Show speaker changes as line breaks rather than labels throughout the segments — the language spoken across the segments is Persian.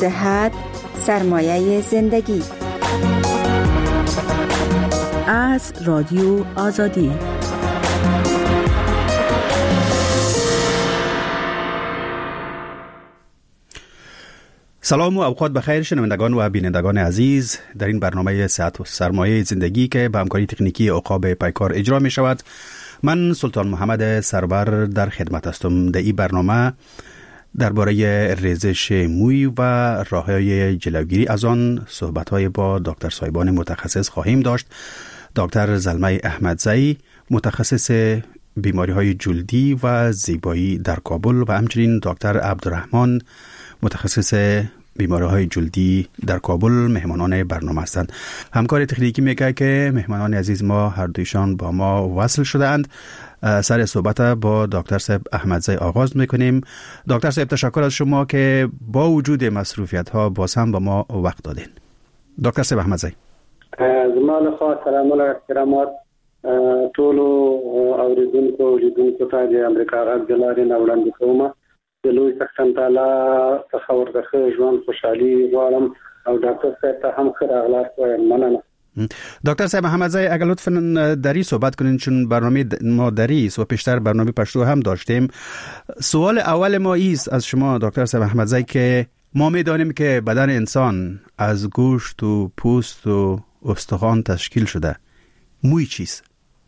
صحت سرمایه زندگی.
از رادیو آزادی.
سلام و اوقات بخیر شنوندگان و بینندگان عزیز. در این برنامه صحت و سرمایه زندگی که به همکاری تکنیکی عقاب پیکار اجرا می شود، من سلطان محمد سرور در خدمت هستم. در این برنامه درباره ریزش موی و راه‌های جلوگیری از آن صحبت‌های با دکتر صاحبان متخصص خواهیم داشت. دکتر زلمه احمدزئی، متخصص بیماری‌های جلدی و زیبایی در کابل، و همچنین دکتر عبدالرحمن، متخصص بیماری‌های جلدی در کابل مهمانان برنامه هستند. همکار تکنیکی میگه که مهمانان عزیز ما هر دویشان با ما وصل شده‌اند. سر صحبت با دکتر صاحب احمدزئی آغاز میکنیم. دکتر صاحب، تشکر از شما که با وجود مصروفیت‌ها باز هم با ما وقت دادین. دکتر صاحب احمدزئی،
زمان خواهد سلام و احترامات طولو اوریدونکو ولیدونکو ته د امریکا غږ د لارې نه وړاندې کوم. د لوی څښتن تعالی څخه ورته ښه ژوند خوشحالي غواړم او ډاکټر صاحب ته هم ښه راغلاست وایم. مننه.
دکتر صاحب احمدزئی، اگر لطفاً دری صحبت کنین، چون برنامه ما دری است و پیشتر برنامه پشتو هم داشتیم. سوال اول ما ایست از شما دکتر صاحب احمدزئی که ما میدانیم که بدن انسان از گوشت و پوست و استخوان تشکیل شده. موی چیست؟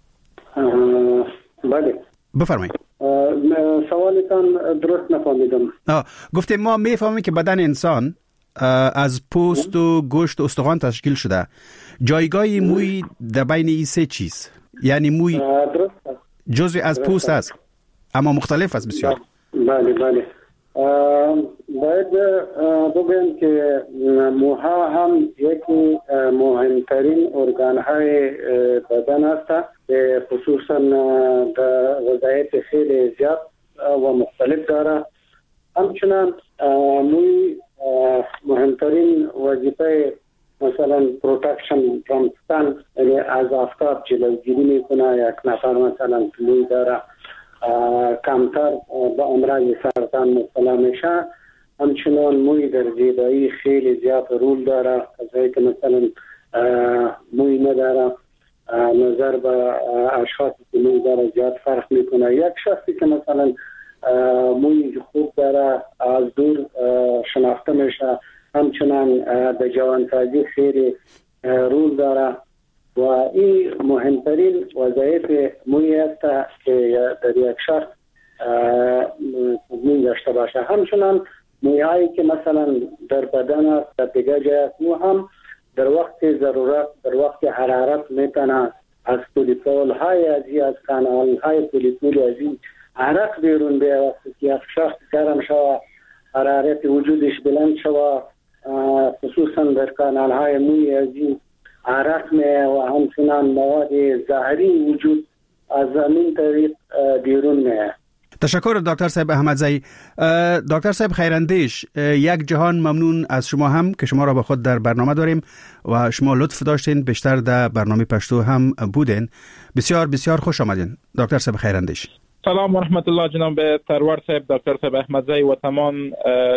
بله،
بفرمایید.
سوالتان درست نفهمیدم.
گفتیم ما میفهمیم که بدن انسان از پوست و گوشت و استخوان تشکیل شده. جایگاه موی در بین این سه چیز، یعنی موی جزء از پوست است اما مختلف است بسیار.
بله. باید بگویم که موها هم یکی مهمترین ارگانهای بدن است، خصوصا وظایف خیلی زیاد و مختلف داره. همچنان موی مهمترین وظیفه مثلا پروتکشن فرام سن، یعنی از آفتاب جلوگیری میکنه. یک نفر مثلا موی داره کمتر به امراض سرطان مبتلا میشه. همچنان موی در زیبایی خیلی زیاد رول داره. کسایی که مثلا موی نداره نظر به اشخاصی که موی داره زیاد فرق میکنه. یک شخصی که مثلا موی خوب داره از دور شناخته میشه. همچنان در جوانسازی خیلی رول داره و این مهمترین وظایف موی است که در یک شخص موی داشته باشه. همچنان مویایی که مثلا در بدن است، در دیگر جای است، هم در وقت ضرورت، در وقت حرارت میتونه از پولیپول های ازی، از کانال های پولیپول ازی عرق بیرون بیه. وقتی که یک شخص گرم شوه، حرارت وجودش بلند شوه، خصوصا در کانال های موی ازی عرق میه و همچنان مواد زهری وجود از زمین طریق بیرون میه.
تشکر دکتر صاحب احمدزئی. دکتر صاحب خیراندیش، یک جهان ممنون از شما هم که شما را با خود در برنامه داریم و شما لطف داشتین، بیشتر در برنامه پشتو هم بودین. بسیار بسیار خوش آمدین دکتر صاحب خیراندیش.
سلام و رحمت الله جناب سرور صاحب، دکتر صاحب احمدزئی و تمام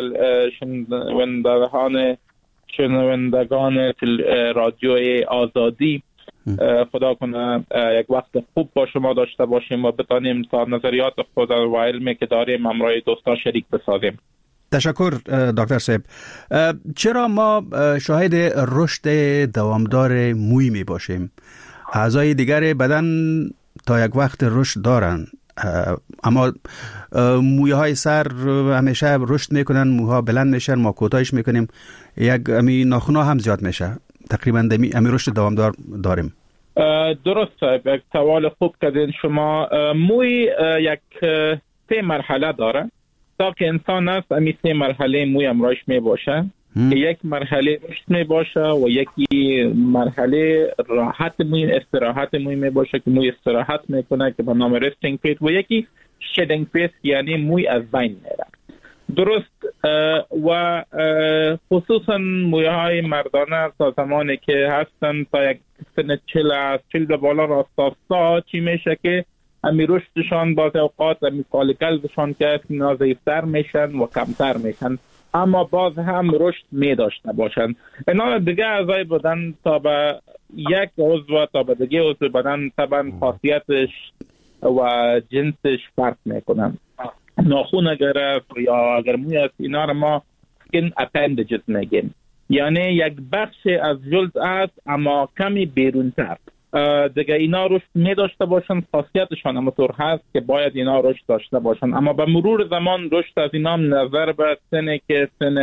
شنوندگان رادیوی آزادی. خدا کنه یک وقت خوب با شما داشته باشیم و بتانیم تا نظریات خود و علمی که داریم همراه دوستا شریک بسازیم.
تشکر دکتر صاحب. چرا ما شاهد رشد دوامدار موی می باشیم؟ اعضای دیگر بدن تا یک وقت رشد دارن، اما مویهای سر همیشه رشد میکنن، موها بلند میشن، ما کوتاهش میکنیم. یک ناخن‌ها هم زیاد میشه. تقریبا امی رشد دوامدار داریم.
درست صاحب، یک سوال خوب کردین شما. موی یک 3 مرحله داره. تا که انسان است امی 3 مرحله موی امرایش می باشه. یک مرحله رشد می باشه و یکی مرحله راحت موی، استراحت موی می باشه که موی استراحت میکنه که به نام رستینگ فیز، و یکی شیدینگ فیز یعنی موی از بین میره. درست. و خصوصا مویهای مردانه تا زمانی که هستن تا یک سن 40 به بالا راستا چی میشه که امی رشدشان بعض اوقات امی فالیکلشان که نازیفتر میشن و کمتر میشن. اما باز هم رشد می داشته باشند. اینا دیگه اعضای بدن تا به یک عضو تا به دیگه عضو بدن طبعا خاصیتش و جنسش فرق میکنن. ناخون اگر است یا اگر موی است، اینا رو ما skin appendages میگیم، یعنی یک بخش از جلد است اما کمی بیرونتر. دیگه اینا رشد می داشته باشن، خاصیتشان همونطور هست که باید اینا رشد داشته باشن، اما به مرور زمان رشد از اینا نظر به سنی که سن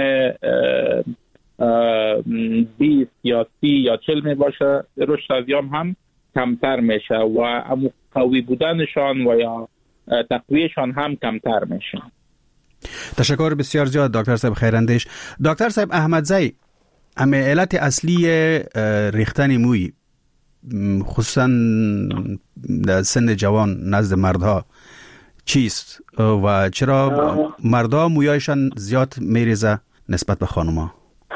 20 یا 30 یا 40 می باشه، رشد از ایام هم کمتر میشه و قوی بودنشان و یا تقویهشان هم کمتر میشه.
تشکر بسیار زیاد دکتر صاحب خیراندیش. دکتر صاحب احمدزی، علت اصلی ریختن موی خصوصا در سن جوان نزد مردها چیست و چرا مردها مویایشان زیاد میریزه نسبت به خانوما؟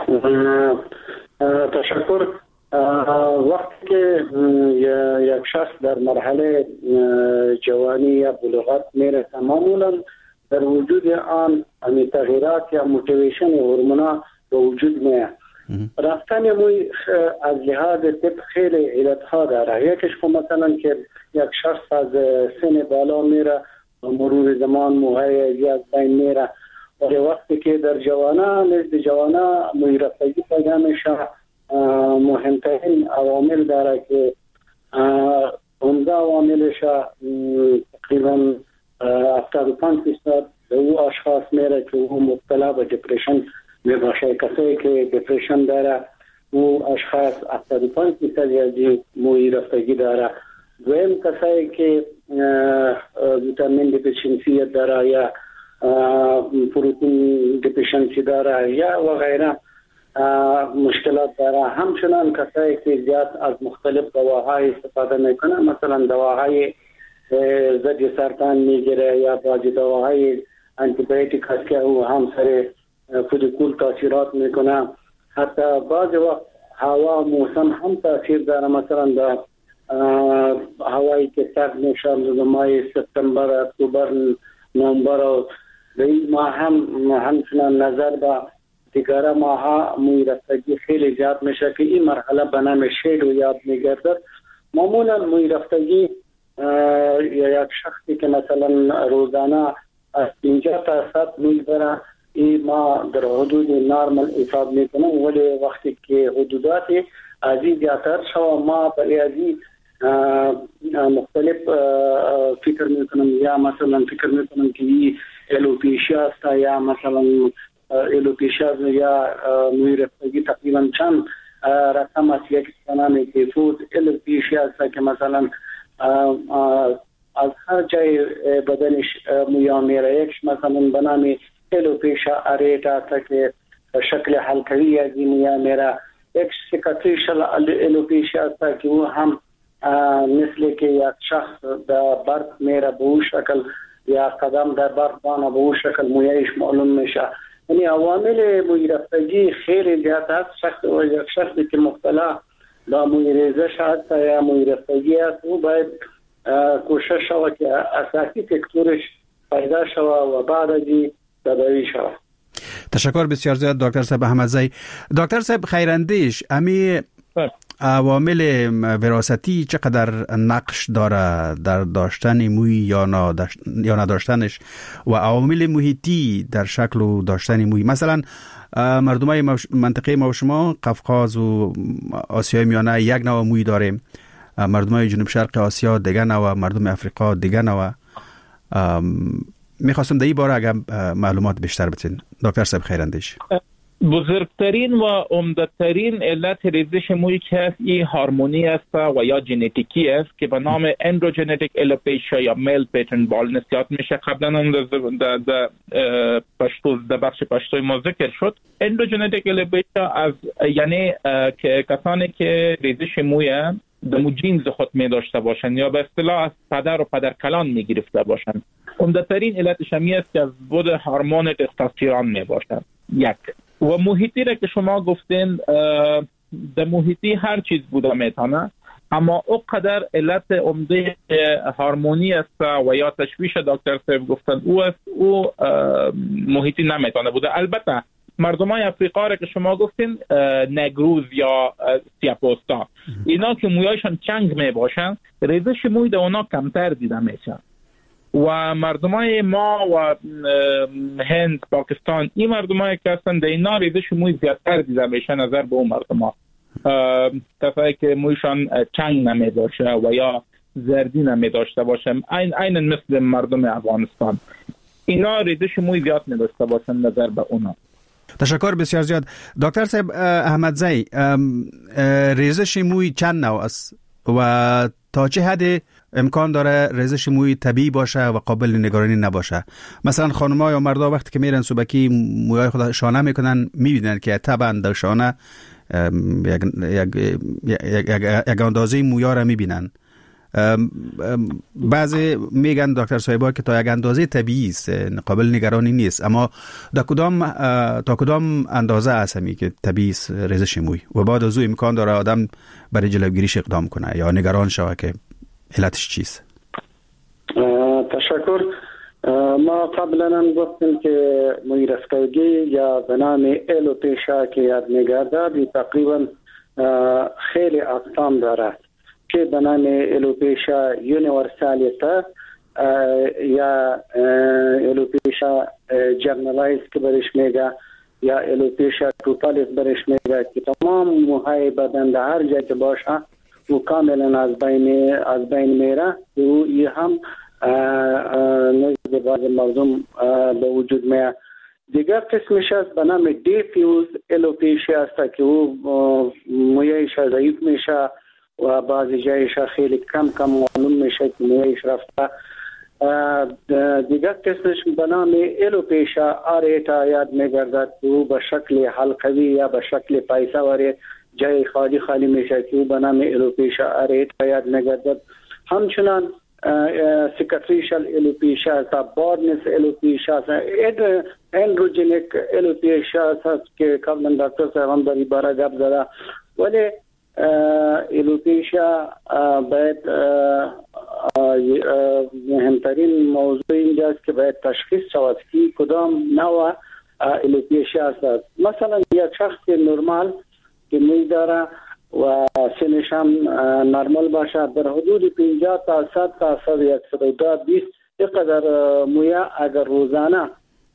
تشکر. وقتی که یک شخص در مرحله جوانی یا بلوغت میرسه، معمولا در وجود آن تغییرات یا موتیویشن هورمونا به وجود میاد. رفتن موی از لحاظ طب خیلی علتها داره. یکیش که مثلا که یک شخص از سن بالا میره و مرور زمان موهای زیاد بین میره، ولی وقتی که در نزد جوانا موی رفتگی پیدا میشه، مهمترین عوامل داره که عمده عواملش تقریبا 75% به او اشخاص میره که او مبتلا به دپرشن میباشه. کسایی که دپرشن داره او اشخاص 75% یادی موی رفتگی داره. دویم کسایی که ویتامین دپشنسی داره یا پروتین دپشنسی داره یا و غیره مشکلات داره. همچنان کسایی که زیاد از مختلف دواهای استفاده میکنه، مثلا دواهای ضد سرطان میگیره یا بعضی دواهای آنتی بیوتیک هست که او هم سر فولیکول تاثیرات میکنه. حتی بعضی وقت هوا موسم هم تاثیر داره، مثلا در هوایی که سرد میشه ماه سپتامبر، اکتبر، نوامبر و این ماه همچنان نظر به دیگر ماها موی رفتگی خیلی زیاد میشه که این مرحله به نام شیدو یاد میگردد. معمولا موی رفتگی یا یک شخصی که مثلا روزانه از 50 تا 100 موی داره، این ما در حدود نارمال حساب میکنم، ولی وقتی که حدودات ازی زیادتر شو ما به ازی مختلف فکر میکنم، یا مثلا فکر میکنم که این الوپیشیا است یا مثلا الوپیشیا یا موی رفتگی تقریبا چند رقم است. یک سنامی که فود الوپیشیا است که مثلا از هر جای بدنش مویا میره. یکش مثلا به نام الوپیشیا اریتا است که شکل حلقوی از مویا میره. یک سیکاتریشل الوپیشیا است که او هم مثل که یک شخص در برق میره به او شکل یا قدم در برق بانه به او شکل مویایش معلوم میشه. یعنی عوامل موی رفتگی خیلی زیاد است. یک شخصی که مبتلا به موی ریزش هست یا موی رفتگی است، او باید کوشش شود که اساسی فکتورش پیدا شود و بعد از این تداوی شود.
تشکر بسیار زیاد دکتر صاحب احمدزی. دکتر صاحب خیراندیش، امی عوامل وراثتی چقدر نقش داره در داشتن موی یا نداشتنش و عوامل محیطی در شکل و داشتن موی؟ مثلا مردمای منطقه ما و شما قفقاز و آسیای میانه یک نوع موی داریم، مردمای جنوب شرق آسیا دیگه نوع، مردم افریقا دیگه نوع. میخواستم در این باره اگر معلومات بیشتر بتین دکتر صاحب خیراندیش.
بزرگترین و عمده‌ترین علت ریزش موی که هست این هارمونی است و یا ژنتیکی است که به نام اندروژنتیک الوپیشیا یا میل پیترن بالنس یاد میشه. قبلا هم در بخش پشتوی ما ذکر شد. اندروژنتیک الوپیشیا از یعنی که کسانی که ریزش موی دمو جینز خود می داشته باشن یا به اصطلاح از پدر و پدرکلان می گرفته باشن. عمده‌ترین علتش همی است که از بود هورمون تستوسترون می باشد. یک و محیطی را که شما گفتین، در محیطی هر چیز بوده میتونه، اما اونقدر علت عمده هارمونی است و یا تشویش دکتر صاحب گفتن او است، او محیطی نمیتونه بوده. البته مردمای افریقا را که شما گفتین نگروز یا سیاپوستا، اینا که مویایشان چنگ می باشن ریزش موی در اونا کمتر دیده میشه. و مردمای ما و هند، پاکستان، این مردمای که هستن در اینا ریزش موی زیادتر دیده میشه نظر به اون مردما. کسایی که مویشان چنگ نمی باشه و یا زردی نمی داشته باشه، عین مثل مردم افغانستان، اینا ریزش موی زیاد می داشته باشن نظر به اونا.
تشکر بسیار زیاد. دکتر صاحب احمدزی، ریزش موی چند نوع است و تا چه حد امکان داره ریزش موی طبیعی باشه و قابل نگرانی نباشه؟ مثلا خانم‌ها یا مردا وقتی که میرن صبحی موهای خود شانه میکنن میبینن که طبعا در شانه یک اندازه مویا را میبینن. بعضی میگن دکتر صاحبا که تا یک اندازه طبیعی است، قابل نگرانی نیست، اما تا کدام اندازه است همی که طبیعی است ریزش موی و بعد از او امکان داره آدم برای جلوگیریش اقدام کنه یا نگران شوه که علتش چیست؟
تشکر. ما قبلا هم گفتیم که موی رسکوگی یا به نام الوپیشا که یاد میگرده تقریبا خیلی اقسام دارد که به نام الوپیشا یونیورسالیتا یا الوپیشا جرنالایز که برش میگه یا الوپیشا توتالیس برش میگه که تمام موهای بدن در هر جای که باشه و کاملا از بین میره و این هم نزد بعض مردم به وجود میاد. دیگر قسمش است به نام دیفیوز الوپیشیا است که او مویش ضعیف میشه و بعضی جایش خیلی کم معلوم میشه که مویش رفته. دیگر قسمش به نام الوپیشا آریتا یاد میگردد که او به شکل حلقوی یا به شکل پایسواری جای خالی میشه که او به نام الوپیشا آریتا یاد میگردد. همچنان سیکاتریشل الوپیشا است، بارنس الوپیشا است، اندروجینیک الوپیشا است که قبلا دکتر صاحب هم در این باره گپ زده. ولی الوپیشا باید مهمترین موضوع اینجاست که باید تشخیص شود که کدام نوع الوپیشا است. مثلا یک شخص نرمال که موی داره و سنش هم نرمال باشه در حدود 50 تا 100 تا 120 اینقدر مویا اگر روزانه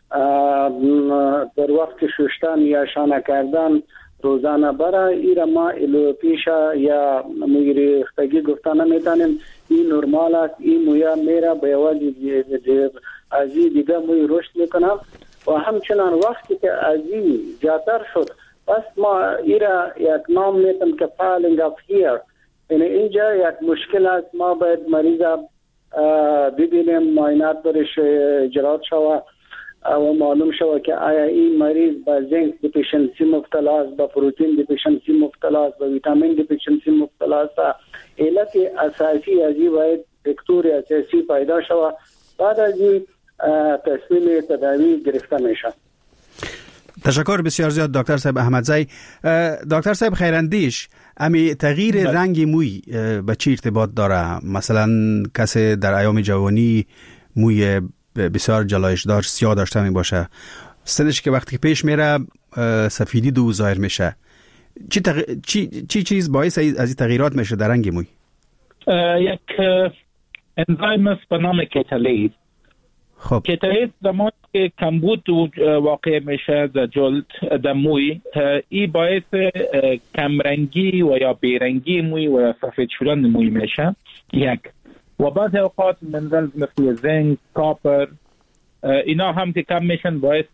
در وقت شستن یا شانه کردن روزانه برای ایره ما الوپیشا یا موی ریختگی گفتن نمیتونیم. این نرمال است، این مویا میره به وجه از این دیگه موی رشد میکنه و همچنان وقتی که از این زیادتر شد پس ما ایره یک نام میتونم که falling of hair، یعنی اینجا یک مشکل است. ما باید مریض ببینیم، معاینات برش اجرات شوه و معلوم شوه که آیا این مریض با زنک دیفیشنسی مبتلا است، با پروتین دیفیشنسی مبتلا است، با ویتامین دیفیشنسی مبتلا است. علت اساسی از این باید دکتور اساسی پیدا شوه، بعد از این تصمیم تداوی گرفته میشه.
تشکر بسیار زیاد دکتر صاحب احمدزی. دکتر صاحب خیراندیش، امی تغییر رنگ موی به چی ارتباط داره؟ مثلا کسی در ایام جوانی موی بسیار جلایش دار سیاه داشته می باشه، سنش که وقتی پیش میره سفیدی دو ظاهر میشه، چی چیز باعث از این تغییرات میشه در رنگ موی؟
یک انزایم است به نام کتالیز.
خب
کتالیز زمانی که کمبود واقع میشه در جلد در موی، این باعث کمرنگی و یا بیرنگی موی و یا سفید شدن موی میشه یک. و بعضی اوقات منرال مثل زنک، کاپر، اینا هم که کم میشن باعث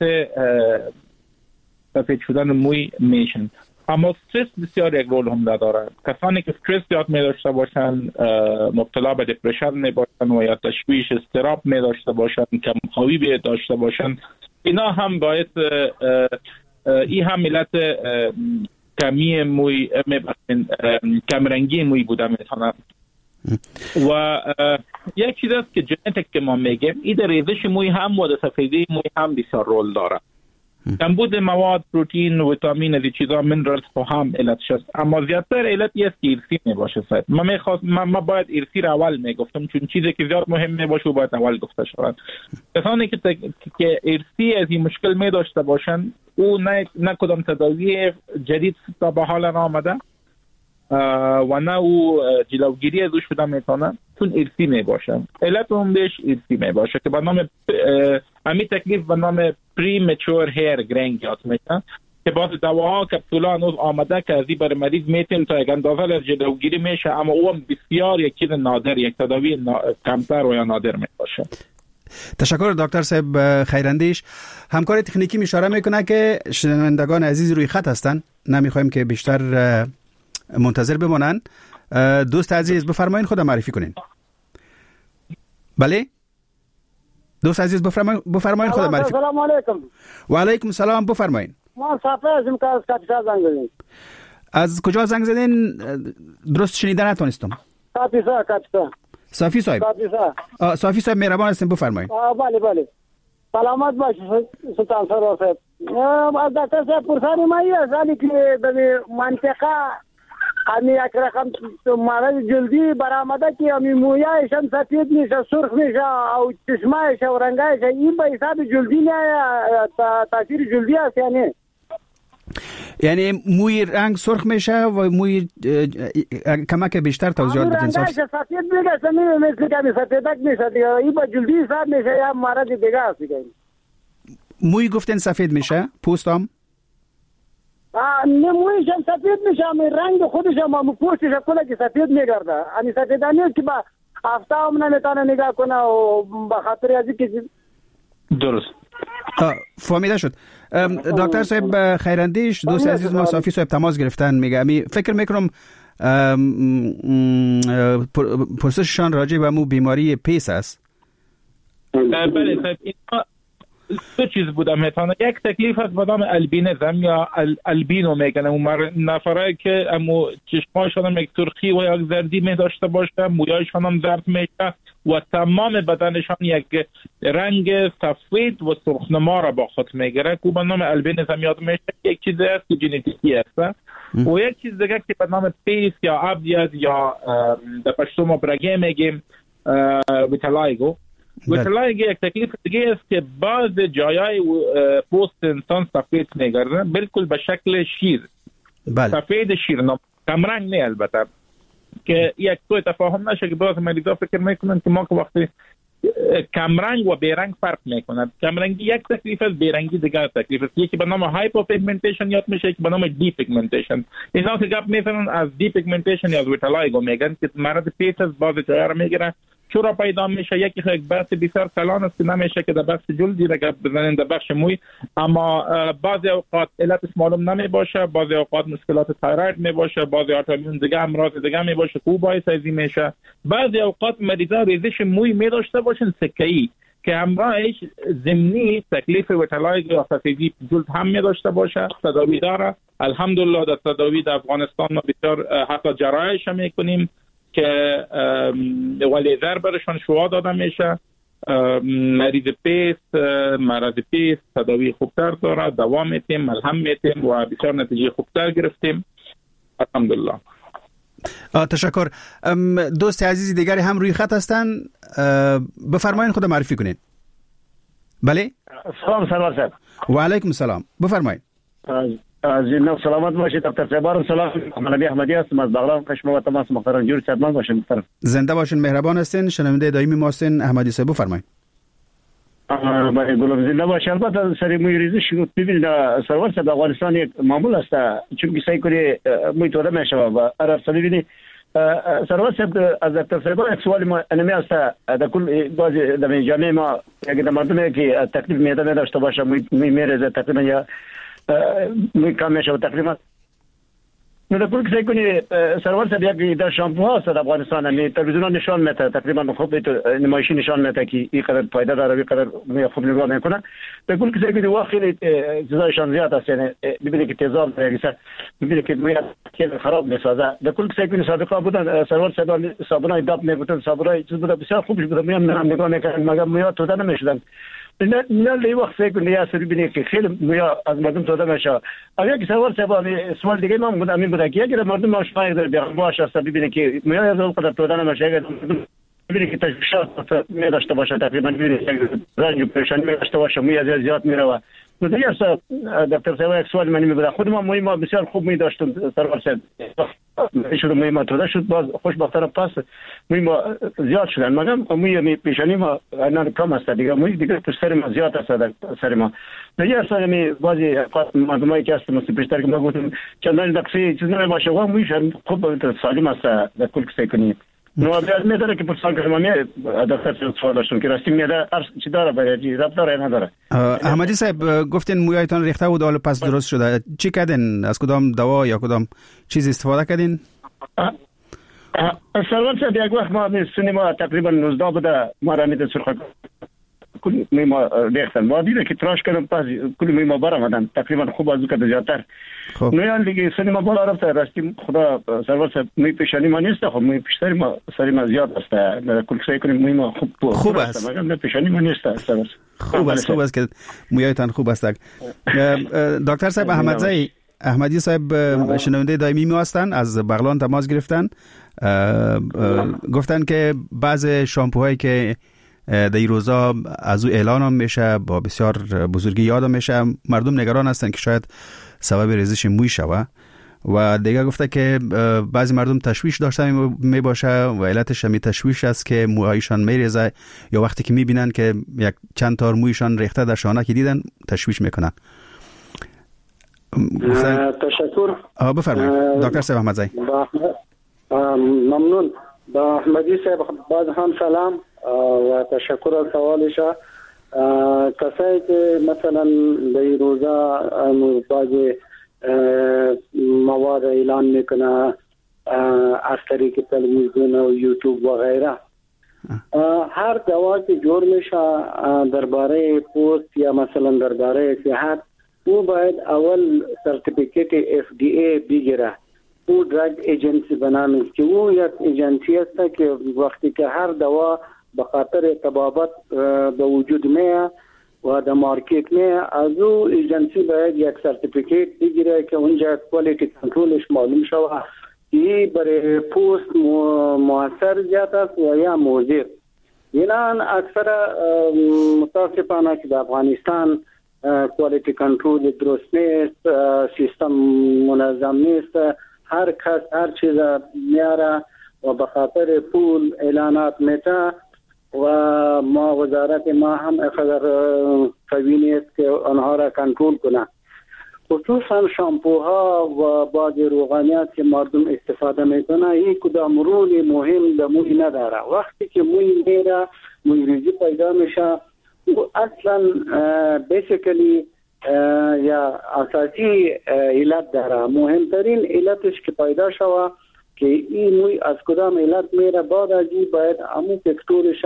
سفید شدن موی میشن. اما استرس بسیار یک رول هم داره. کسانی که استرس زیاد می داشته باشن، مبتلا به دپرشن می باشن و یا تشویش اضطراب می داشته باشن، کمخوابی داشته باشن، اینا هم باعث این هم علت کمی موی کمرنگی موی بوده میتونه. و یک چیز است که ژنتیک که ما میگیم، این در ریزش موی هم و در سفیدی موی هم بسیار رول داره. کمبود مواد، پروتین، ویتامین، از این چیزا، منرالز هم علتش است. اما زیادتر علت است که ارثی میباشه. ما باید ارثی را اول میگفتم، چون چیزی که زیاد مهم میباشه باید اول گفته شود. کسانی که ارثی از این مشکل میداشته باشن، او نه کدام تداوی جدید تا به حال آمده و نه او جلوگیری ازش شده میتونه، چون ارثی میباشه. علت اون بهش ارثی میباشه که به نام امی تکلیف به نام پری میچور هیر گرینگ یاد میشه که بعض دواها کپسولا هنوز آمده که ازی برای مریض میتیم تا یک اندازه از جلوگیری میشه، اما او بسیار یک چیز نادر، یک تداوی کمتر و یا نادر میباشه.
تشکر دکتر صاحب خیراندیش. همکار تکنیکی اشاره میکنه که شنوندگان عزیز روی خط هستن، نمیخوایم که بیشتر منتظر بمانن. دوست عزیز بفرمایید خود معرفی کنین. بله دوست عزیز بفرمایید خود معرفی.
سلام علیکم.
و علیکم السلام، بفرمایید.
ما صافی هستیم که از کاپیسا زنگ زدیم.
از کجا زنگ زدین؟ درست شنیدن نتونستم.
کاپیسا.
صافی صاحب.
کاپیسا.
صافی صاحب مهربان هستین، بفرمایید.
بله. سلامت باشید سلطان سرور صاحب. از دکتر صاحب پرسانی مایی است ولی که به منطقه امی یک رقم مرض جلدی برآمده که امی مویایش هم سفید میشه، سرخ میشه او چشمایش و رنگایش، این به حساب جلدی نه تاثیر جلدی است یعنی
موی رنگ سرخ میشه و موی کمک بیشتر توضیحات بدین.
رنگایش سفید میشه مثل که سفیدک میشه دیگه، این به جلدی حساب میشه یا مرض دیگه است دیگه.
موی گفتن سفید میشه، پوستم
مویش هم سفید میشه، رنگ خودش هم پوستش کلا که سفید میگرده، یعنی سفیدانی است که با هفته هم نمیتونه نگاه کنه و به خاطر ازی که
درست
فهمیده شد. دکتر صاحب خیراندیش، دوست عزیز ما صافی صاحب تماس گرفتن، میگه فکر میکنم پرسششان راجع به مو بیماری پیس است.
بله صاحب، دو چیز بوده میتونه. یک تکلیف هست به نام البینیزم یا البینو میگن، اون نفرایی که امو چشماشون هم یک سرخی و یک زردی می داشته باشه، مویایشون هم زرد میشه و تمام بدنشان یک رنگ سفید و سرخنما را با خود میگیره که به نام البینیزم یاد میشه. یک چیز است که ژنتیکی است و یک چیز دیگه که به نام پیس یا ابدیاز یا در پشتو ما برگه میگیم ویتالایگو. ویتالایگو یک تکلیف دیگه است که بعض جایای پوست انسان سفید میگرده، بالکل به شکل شیر. سفید شیر، کمرنگ نه البته، که یک سوء تفاهم نشه که بعض مریضا فکر میکنن که ما که وقتی کمرنگ و بیرنگ فرق میکنه. کمرنگی یک تکلیف است، بیرنگی دیگر تکلیف است. یکی به نام هایپوپیگمنتیشن یاد میشه، یکی به نام دی پیگمنتیشن. اینا که گپ میزنن از دی پیگمنتیشن یا از ویتالایگو میگن که مرض پیس است، بعض جاها رو میگیره، چرا پیدا میشه. یکی یک بحث بسیار کلان است که نمیشه که در بخش جلدی را گپ بزنن، در بخش موی، اما بعضی اوقات علتش معلوم نمی باشه، بعضی اوقات مشکلات تایروید می باشه، بعضی اوقات دیگه امراض دیگه می باشه که باعث ازی میشه. بعضی اوقات مریضا ریزش موی می داشته باشن سکه‌ای که همراهش ضمنی تکلیف ویتالایگو یا سفیدی جلد هم می داشته باشه، تداوی داره. الحمدلله در تداوی در افغانستان ما بسیار حتی جراحیش میکنیم که ولیزر برشان شوا داده میشه. مریض پیس، مرض پیس تداوی خوبتر داره، دوا میتیم، ملهم میتیم و بسیار نتیجه خوبتر گرفتیم الحمدلله.
تشکر. دوست عزیزی دیگری هم روی خط هستن، بفرمایید خود معرفی کنید. بله
سلام صاحب.
و علیکم السلام، بفرمایید.
از جناب سلامت باشید دکتر صاحب. سلام، محمد احمدی هستم از بغلان قشم و تماس محترم جور صحبت باشین محترم.
زنده باشین، مهربان هستین. شنونده دائمی ما هستین احمدی صاحب، بفرمایید.
باید گلم زنده باشین. البته سری موی ریزش ببینید سرور صاحب افغانستان یک معمول است، چون که سعی کنی موی توده میشه و عرب سالی ببینید سرور صاحب از دکتر صاحب یک سوال ما انمی است در کل بعض در جامعه ما یک مردمی که تکلیف میده نداشته باشه موی میریزه تقریبا یا موی کم میشه و تقریبا در کل که سعی کنی سرور صاحب یک در شامپو هست در افغانستان، یعنی تلویزیون نشان میده تقریبا خوب نمایشی نشان میده که این قدر فایده داره و این قدر موی خوب نگاه میکنه. در کل که سعی کنی واقعا خیلی چیزایشان زیاد است، یعنی ببینید که تیزاب داره، ببینید که موی خراب میسازه. در کل که سعی کنی سابقا بودن سرور صاحب صابونای داب میگفتن، صابونای چیز بوده بسیار خوبش بوده، میام نگاه میکردن مگر موی توده نمیشدن. نه لی وقت فکر کنید یا سری ببینید که خیلی مویا از مردم توده میشه. اگر که سوال صاحب سوال دیگه ما بود امین بوده که اگر مردم ماشما در بیان باشه است ببینید که مویا از اون قدر توده نمیشه، اگر ببینید که تشویشات می داشته باشه تقریبا ببینید رنج پریشانی می داشته باشه، مویا زیاد میره و دیگه دکتر صاحب یک سوال منی میبره خود ما بسیار خوب می داشتیم سرور صاحب شروع ما توده شد باز خوشبختانه پس ما زیاد شدن مگم می پیشانی ما الان کم است دیگه تو سر ما زیاد است سر ما دیگه اصلا می بازی مردمایی که هستم بیشتر که ما گفتم چندان دقیقه چیز نمیشه و میشن خوب سالم است در کل کسی کنی نو بیاد میداره که پرسان که ما دکتر سوال داشتم که راستی میاد چی داره برای رب داره نداره.
احمدی صاحب گفتین مویایتان ریخته بود حالا پس درست شده چی کردین از کدام دوا یا کدام چیز استفاده کردین؟
سرور صاحب یک وقت ما سینما تقریبا 19 بوده ما را میده سرخ کل میما ریختن ما دیده که تراش کردم پس کل میما برآمدن تقریبا خوب از که زیادتر نه دیگه سینما بالا رفته راستی خدا سرور صاحب می پیشانی ما نیست خب می پیشتری ما سری ما زیاد است در کل سعی کنیم میما خوب است مگر پیشانی ما نیست سرور
خوب است که مویایتان خوب است. دکتر صاحب احمدی صاحب شنونده دائمی ما هستند از بغلان تماس گرفتن گفتن که بعض شامپوهایی که در این روزا از او اعلان هم میشه با بسیار بزرگی یاد هم میشه مردم نگران هستن که شاید سبب ریزش موی شوه و دیگه گفته که بعضی مردم تشویش داشته می باشه و علتش هم تشویش است که موهایشان میریزه یا وقتی که میبینن که یک چند تار مویشان ریخته در شانه که دیدن تشویش میکنن.
تشکر.
بفرمایید دکتر صاحب احمدزی.
ممنون. با احمدی صاحب باز هم سلام و تشکر از سوالش. کسایی که مثلا در روزا بعضی مواد اعلان میکنه از طریق تلویزیون و یوتیوب و غیره هر دوا که جور میشه درباره پوست یا مثلا درباره صحت او باید اول سرتیفیکیت FDA بگیره. او درگ ایجنسی بنامه که او یک ایجنسی است که وقتی که هر دوا به خاطر طبابت به وجود میاد و در مارکت میاد از او ایجنسی باید یک سرتیفیکیت بگیره که اونجا کوالیتی کنترلش معلوم شود که برای پوست مؤثر زیاد است و یا مضر. اینان اکثر متاسفانه که در افغانستان کوالیتی کنترل درست نیست، سیستم منظم نیست، هر کس هر چیز میاره و به خاطر پول اعلانات میته و ما وزارت ما هم اقدر قوی نیست که آنها را کنترل کنه. خصوصا شامپوها و بعض روغنیات که مردم استفاده میکنه این کدام رول مهم در موی نداره. وقتی که موی میره موی ریزی پیدا میشه او اصلا بیسیکلی یا اساسی علت داره. مهمترین علتش که پیدا شوه که این موی از کدام علت میره بعد از این باید همون فکتورش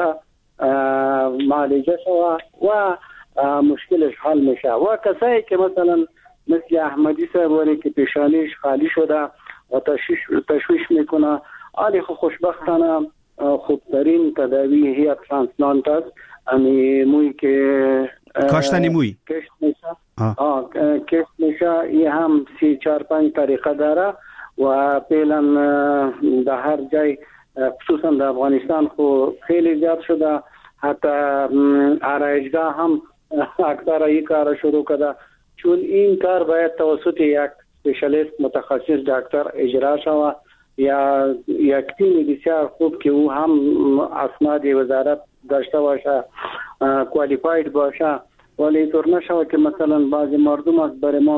معالجه شوه و مشکلش حل میشه. و کسایی که مثلا مثل احمدی صاحب که پیشانیش خالی شده و تشویش میکنه آلی خوشبختانه خوبترین تداوی هی ترانسپلانت است. امی موی که
کاشتن موی
کشت میشه کشت میشه این هم 3-4-5 طریقه داره و فعلا در هر جای خصوصا در افغانستان خو خیلی زیاد شده. حتی آرایشگاه هم اکثر این کار شروع کرده چون این کار باید توسط یک اسپشیالیست متخصص دکتر اجرا شود یا یک تیم بسیار خوب که او هم اسناد وزارت داشته باشه کوالیفاید باشه ولی طور نشود که مثلا بعضی مردم از برای ما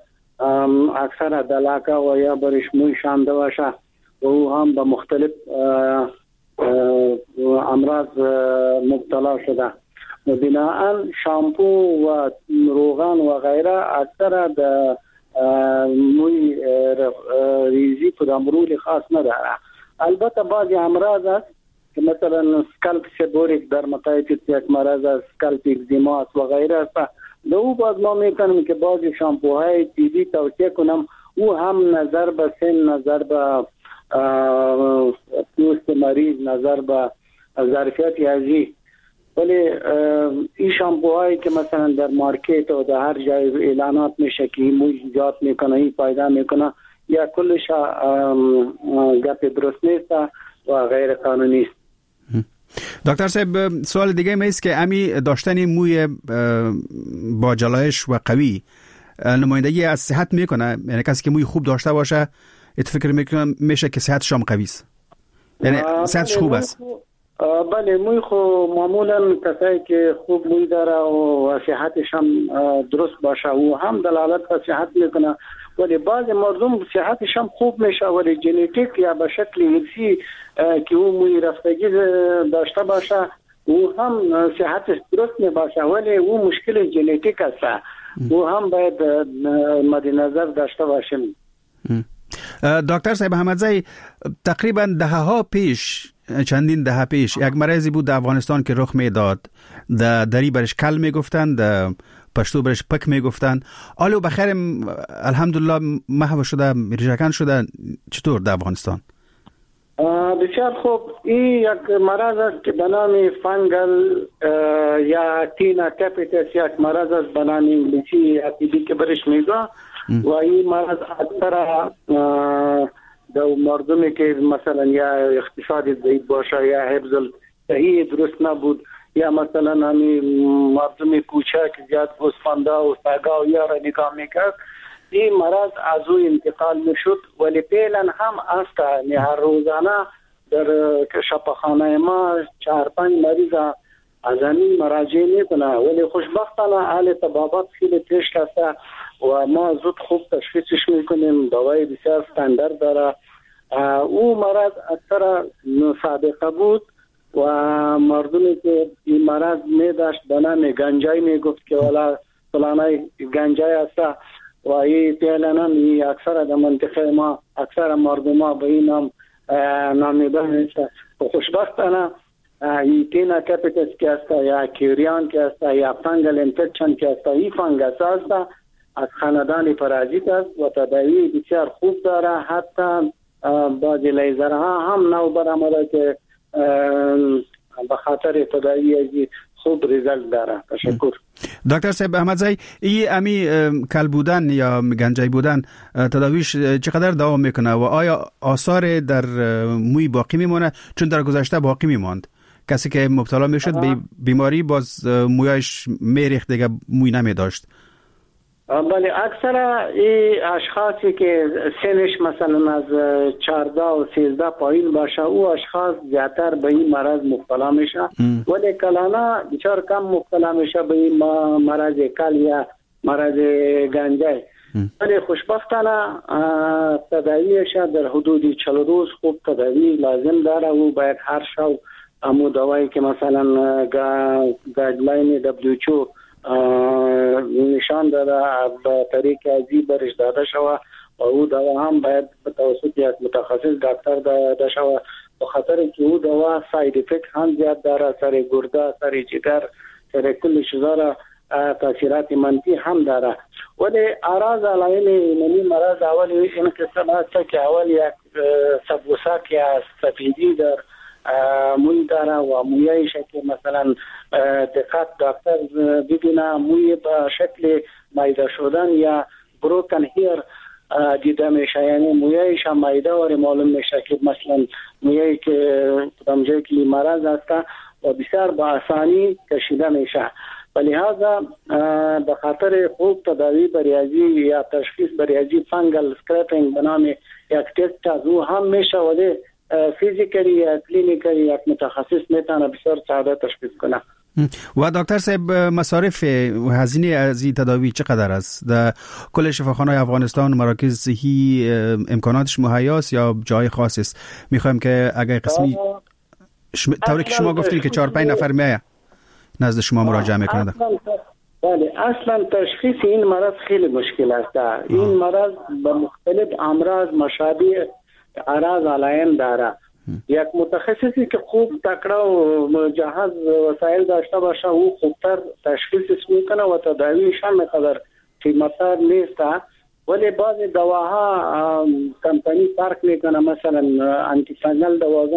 اکثر دلاکه و یا برش موی شانده باشه و او هم به مختلف امراض مبتلا شده و بناهن شامپو و روغن و غیره اکثر در موی ریزی کدام رول خاص نداره. البته بعضی امراض است که مثلا سکالپ سبوریک درماتایتیس یک مرض است، سکالپ اگزیما است و غیره است. دو باز ما میکنم که بعضی شامپوهای تیبی توصیه کنم او هم نظر به سن، نظر به پوست مریض، نظر به ظرفیت یازی. ولی این شامپوهایی که مثلا در مارکت و در هر جای اعلانات میشه که این موی زیاد میکنه این فایده میکنه یا کلش گپ درست نیست و غیر قانونی است.
دکتر صاحب، سوال دیگه است که امی داشتن موی با جلایش و قوی نمایندگی از صحت میکنه؟ یعنی کسی که موی خوب داشته باشه فکر میکنم میشه که صحتش هم قوی است، یعنی صحتش خوب است.
بله، موی خو معمولا کسایی که خوب موی داره و صحتش هم درست باشه و هم دلالت به صحت میکنه، ولی بعض مردم صحتش هم خوب میشه ولی ژنتیک یا به شکل ارثی که او موی رفتگی داشته باشه او هم صحتش درست نباشه ولی او مشکل ژنتیک است، او هم باید مد نظر داشته باشیم.
دکتر صاحب احمدزی، تقریبا چندین دهه پیش یک مرضی بود در افغانستان که رخ میداد، دری برش کل میگفتن، پشتو برش پک میگفتن. آلو بخیر الحمدلله محو شده، ریشه‌کن شده. چطور در افغانستان؟
بسیار خوب. این یک مرض است که به نام فنگل یا تینا کپیتس، یک مرض است به نام انگلیسی یا تیبی که برش میگه و این مرض اکثر در مردمی که مثلا یا اقتصادی ضعیف باشه یا حفظ صحی درست نبود یا مثلا همین مردم کوچک زیاد گوسفنده و سگا یا را نگاه میکرد، این مرض از او انتقال میشد. ولی فعلا هم است، یعنی هر روزانه در شفاخانه ما 4-5 مریض از همین مراجعه میکنه، ولی خوشبختانه حال طبابت خیلی پیش رفته و ما زود خوب تشخیصش میکنیم. دوای بسیار استاندارد داره. او مرض اکثر سابقه بود و مردمی که این مرض میداشت به نام گنجای میگفت که والا فلانه گنجای است و این فعلا هم اکثر در منطقه ما اکثر مردم ها به این نامیده میشه. خوشبختانه این تینا کپیتس که است یا کیریان که است یا فنگل انفکشن که است، این فنگس است از خاندان پارازیت است و تداوی بسیار خوب داره. حتی بعضی لیزرها هم نو برآمده که به خاطر تداوی خوب ریزلت داره. تشکر.
دکتر صاحب احمدزی، این امی کل بودن یا گنجای بودن تداویش چقدر دوام میکنه و آیا آثار در موی باقی میمونه؟ چون در گذشته باقی میماند، کسی که مبتلا میشد به بیماری باز مویش میریخت، دیگه موی نمیداشت.
بله، اکثر این اشخاصی که سنش مثلا از 14 و 13 پایین باشه او اشخاص زیادتر به این مرض مبتلا میشه، ولی کلانه بسیار کم مبتلا میشه به این مرض کل یا مرض گنجای. ولی خوشبختانه تداویش در حدود 40 روز خوب تداوی لازم داره. او باید هر شب امو دوایی که مثلا گایدلاین WHO نشان داده به طریق ازی برش داده شود و او دوا هم باید به توسط یک متخصص دکتر داده شود، به خاطر که او دوا ساید افکت هم زیاد داره، سر گرده، سر جگر، سر کل چیزا را تاثیرات منفی هم داره. ولی اعراض علائم این مرض اول این قسم است که اول یک سبوسک یا سفیدی در موی داره و مویش که مثلا دقت دکتر ببینه موی به شکل مایده شدن یا بروکن هیر دیده میشه، یعنی مویش هم مایده واری معلوم میشه که مثلا مویی که دمجه که مرض است و بسیار با آسانی کشیده میشه. لہذا به خاطر خوب تداوی بریازی یا تشخیص بریازی فنگل سکرپینگ به نام یک تست از او هم میشه ولی فیزیکلی یا کلینیکلی یک متخصص میتونه بسیار ساده تشخیص کنه.
و دکتر صاحب مصارف و هزینه از این تداوی چقدر است؟ در کل شفاخانه‌های افغانستان مراکز صحی امکاناتش مهیاست یا جای خاص است؟ میخوایم که اگر قسمی طوری که شما گفتین که 4-5 نفر میایه نزد شما مراجعه میکنند.
بله، اصلا تشخیص این مرض خیلی مشکل است. این مرض به مختلف امراض مشابه اعراض علائم داره. یک متخصصی که خوب تکړه و مجهز وسایل داشته باشه او خوبتر تشخیص میکنه و تداویش هم مقدار قیمت‌دار نیست. ولی بعض دواها کمپانی فرق میکنه، مثلا آنتی فنگل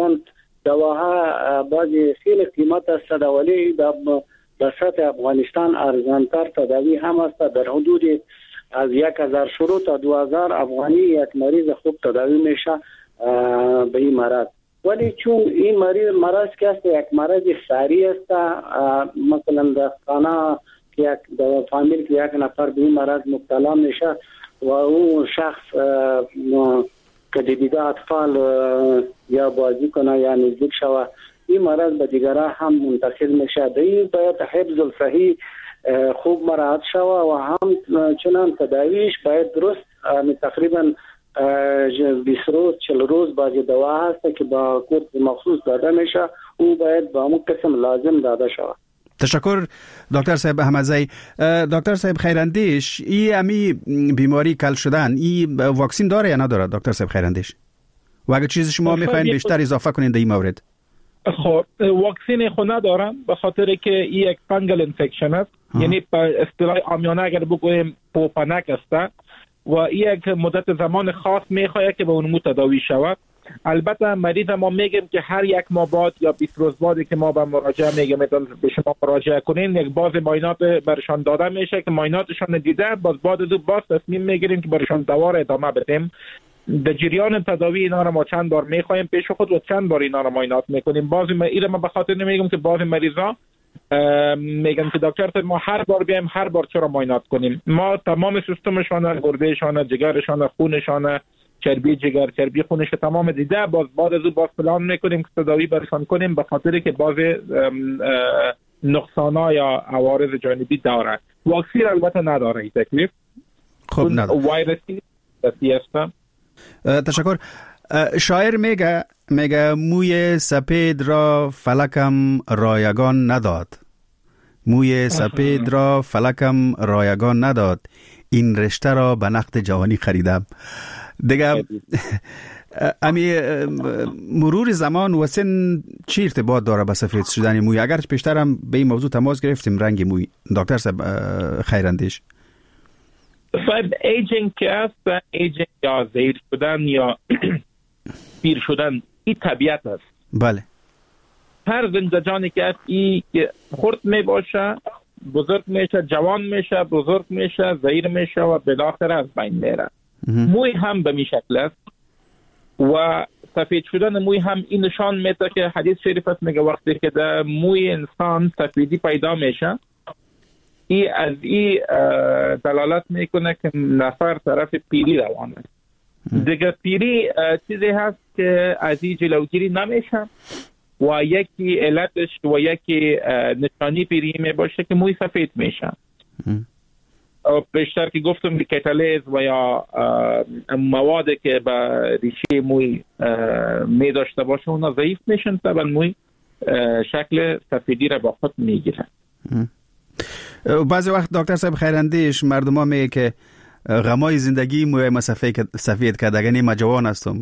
دواها بعضی خیلی قیمت است ولی در سطح افغانستان ارزانتر تداوی هم است. در حدود از 1000 شروع تا 2000 افغانی یک مریض خوب تداوی میشه به این مرض. ولی چون این مرض که است یک مرض ساری است، مثلا در خانه که در فامیل که یک نفر به این مرض مبتلا میشه و اون شخص که دیگه اطفال یا بازی کنه یا نزدیک شوه، این مرض به دیگران هم منتقل میشه. این باید حفظ الصحی خوب مراعات شوه و هم چنان تداویش باید درست، تقریبا 20 روز 40 روز بازی دوا هست که با کورس مخصوص داده میشه، او باید با همون قسم لازم داده شوه.
تشکر دکتر صاحب احمدزی. دکتر صاحب خیراندیش، این امی بیماری کل شدن این واکسین داره یا نداره دکتر صاحب خیراندیش؟ و اگه چیزی شما میخواین بیشتر اضافه کنین در این مورد.
خب واکسین خود ندارم به خاطر که این یک فنگل انفکشن است، یعنی به اصطلاح عامیانه اگر بگویم پوپنک است و این یک مدت زمان خاص میخواهد که به اون تداوی شود. البته مریض ما میگیم که هر یک ماه بعد یا 20 روز بعد که ما به مراجعه میگیم به شما مراجعه کنین، یک باز معاینات برشان داده میشه که معایناتشان دیده، باز تصمیم میگیریم که برشان دوا را ادامه بدیم. در جریان تداوی اینا را ما چند بار میخوایم پیش خود و چند بار اینا را معاینات میکنیم. ما به خاطر نمیگم که بعضی مریضا میگن که دکتر صاحب ما هر بار بیایم هر بار چرا معاینات کنیم. ما تمام سیستمشان، گردهشان، جگرشان، خونشان، چربی جگر، چربی خونش تمام دیده، بعد از باز پلان میکنیم که تداوی برشان کنیم به خاطر که بعض نقصانا یا عوارض جانبی داره. واکسین البته نداره این تکلیف.
خب نداره.
ویروسی است.
تشکر. شاعر میگه موی سپید را فلکم رایگان نداد، موی سپید را فلکم رایگان نداد، این رشته را به نقد جوانی خریدم. دیگه امی مرور زمان و سن چی ارتباط داره به سفید شدن موی؟ اگر پیشتر هم به این موضوع تماس گرفتیم رنگ موی. دکتر صاحب خیراندیش،
صاحب ایجینگ که است، ایجینگ یا زیر شدن یا پیر شدن، این طبیعت است.
بله.
هر زندگانی که است ای که خرد می باشه، بزرگ میشه، جوان میشه، بزرگ میشه، زیر میشه و بالاخره از بین میره. موی هم به می شکل است و سفید شدن موی هم این نشان میده که حدیث شریف است میگه وقتی که در موی انسان سفیدی پیدا میشه، ای از ای دلالت میکنه که نفر طرف پیری روانه. دیگه پیری چیزی هست که از ای جلوگیری نمیشه و یکی علتش و یکی نشانی پیری می باشه که موی سفید میشه. بیشتر که گفتم کتالیز و یا موادی که به ریشه موی می داشته باشه اونا ضعیف میشن، طبعا موی شکل سفیدی را با خود میگیره.
بعضی وقت دکتر صاحب خیراندیش مردم ها میگه که غمای زندگی موی ما سفید کرده، یعنی ما جوان هستم.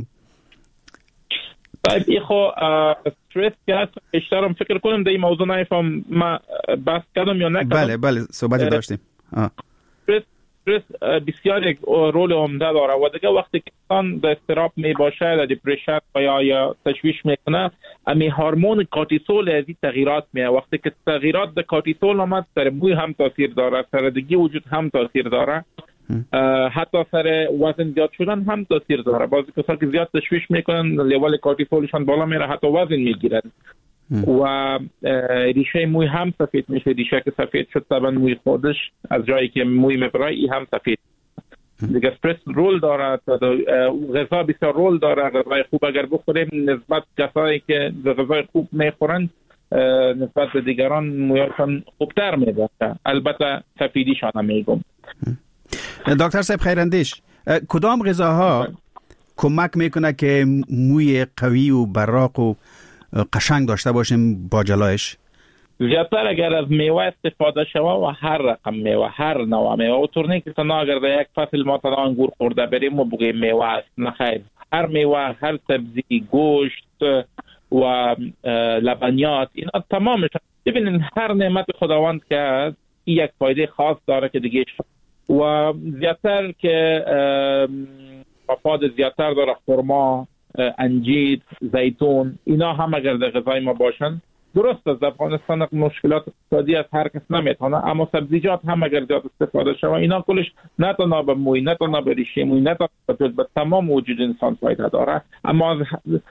طيب ایخو استرس که هست بیشترم فکر کنم در این موضوع نایفهم ما بحث کردم یا نکردم.
بله صحبت داشتیم.
استرس بسیار یک رول عمده داره و دیگه وقتی که انسان در اضطراب می باشه، در دیپرشن یا تشویش میکنه، امی هورمون کورتیسول از این تغییرات میاد. وقتی که تغییرات در کورتیسول آمد، سر موی هم تاثیر داره، سر دیگه وجود هم تاثیر داره، حتی سر وزن زیاد شدن هم تاثیر داره. بعضی کسایی که زیاد تشویش میکنن لیول کورتیسولشان بالا میره، حتی وزن میگیرن و ریشه موی هم سفید میشه. ریشه که سفید شد طبعا موی خودش از جایی که موی میبره ای هم سفید. دیگه استرس رول داره، غذا بسیار رول داره. غذای خوب اگر بخوریم نسبت کسایی که غذای خوب میخورن نسبت به دیگران مویشان خوبتر میبره، البته سفیدیشان هم میگم.
دکتر صاحب خیراندیش، کدام غذاها کمک میکنه که موی قوی و براق و قشنگ داشته باشیم با جلایش؟
زیادتر اگر از میوه استفاده شوه و هر رقم میوه، هر نوع میوه، و طور نیست که تنها اگر در یک فصل ما تنها انگور خورده بریم و بگیم میوه است، نخیر. هر میوه، هر سبزی، گوشت و لبنیات، اینا تمامش ببینین هر نعمت خداوند که این یک فایده خاص داره که دیگه و زیادتر که مفاد زیادتر داره. خرما، انجیر، زیتون، اینا هم اگر در غذای ما باشن، درست از افغانستان مشکلات اقتصادی از هر کس نمیتونه، اما سبزیجات هم اگر زیاد استفاده شود، اینا کلش نه تنها به موی، نه تنها به ریشه موی، نه تنها به تمام وجود انسان فایده داره. اما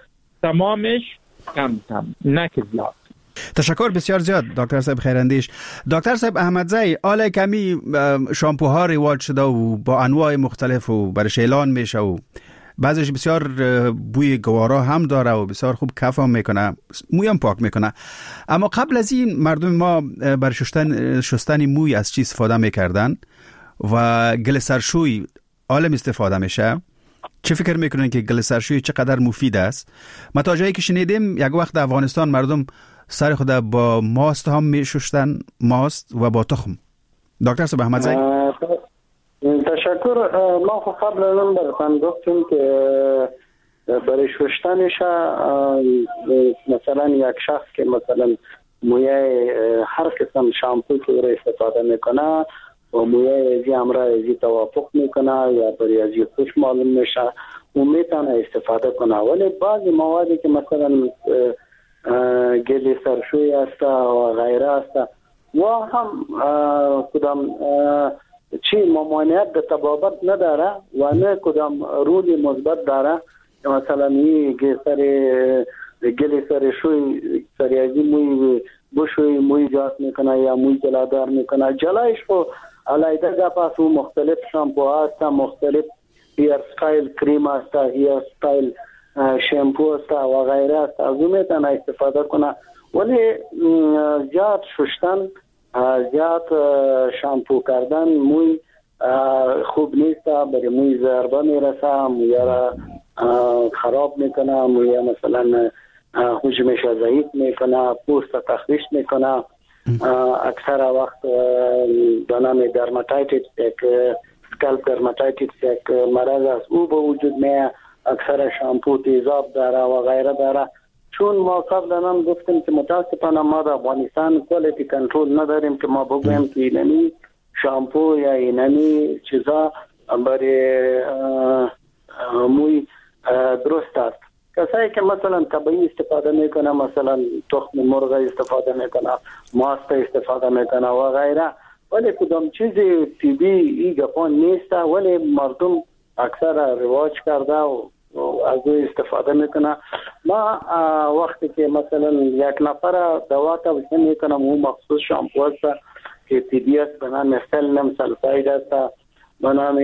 تمامش کم کم، نه که زیاد.
تشکر بسیار زیاد دکتر صاحب خیراندیش. دکتر صاحب احمدزی، آل کمی شامپوها رواج شده و با انواع مختلف و برش اعلان میشه و بعضیش بسیار بوی گوارا هم داره و بسیار خوب کف هم میکنه، موی هم پاک میکنه. اما قبل از این مردم ما برای شستن موی از چی استفاده میکردن و گل سرشوی عالم استفاده میشه. چه فکر میکنن که گل سرشوی چقدر مفید است؟ ما تا جایی که شنیدیم یک وقت در افغانستان مردم سر خود با ماست هم میشستن، ماست و با تخم. دکتر صاحب احمدزی.
تشکر. ما خب قبل از براتون گفتیم که برای شستنش مثلا یک شخص که مثلا موی هر قسم شامپو که رو استفاده میکنه و موی ازی امرا ازی توافق میکنه یا برای ازی خوش معلوم میشه و میتونه استفاده کنه. ولی بعضی موادی که مثلا گل سرشوی است و غیره است و هم کدام چی ممانعت به تبابت نداره و نه کدام رولی مثبت داره. مثلا این گل سرشوی سریازی موی بشوی موی جاست میکنه یا موی جلادار میکنه. جلایش خو علیده گفت و مختلف شامپو هست، مختلف هیر ستایل کریم هست، هیر ستایل شامپو هست و غیره است. از اون میتونه استفاده کنه. ولی زیاد شستن، زیاد شامپو کردن موی خوب نیست، برای موی ضربه میرسه، موی را خراب میکنه، موی مثلا حجمش ضعیف میکنه، پوست تخریش میکنه. اکثر وقت به نام درماتایتیس، یک سکالپ درماتایتیس یک مرض است، او به وجود میاد. اکثر شامپو تیزاب داره و غیره داره. چون ما قبلا هم گفتیم که متاسفانه ما در افغانستان کوالیتی کنترل نداریم که ما بگویم که اینمی شامپو یا اینمی چیزا برای موی درست است. کسایی که مثلا طبیعی استفاده میکنه، مثلا تخم مرغ استفاده میکنه، ماست استفاده میکنه و غیره، ولی کدام چیز طبیعی گپان نیست، ولی مردم اکثر رواج کرده و از او استفاده میکنه. ما وقتی که مثلا یک نفر دوا توصیه میکنم او مخصوص شامپو است که طبیعی است به نام سلنم سلفاید است، به نام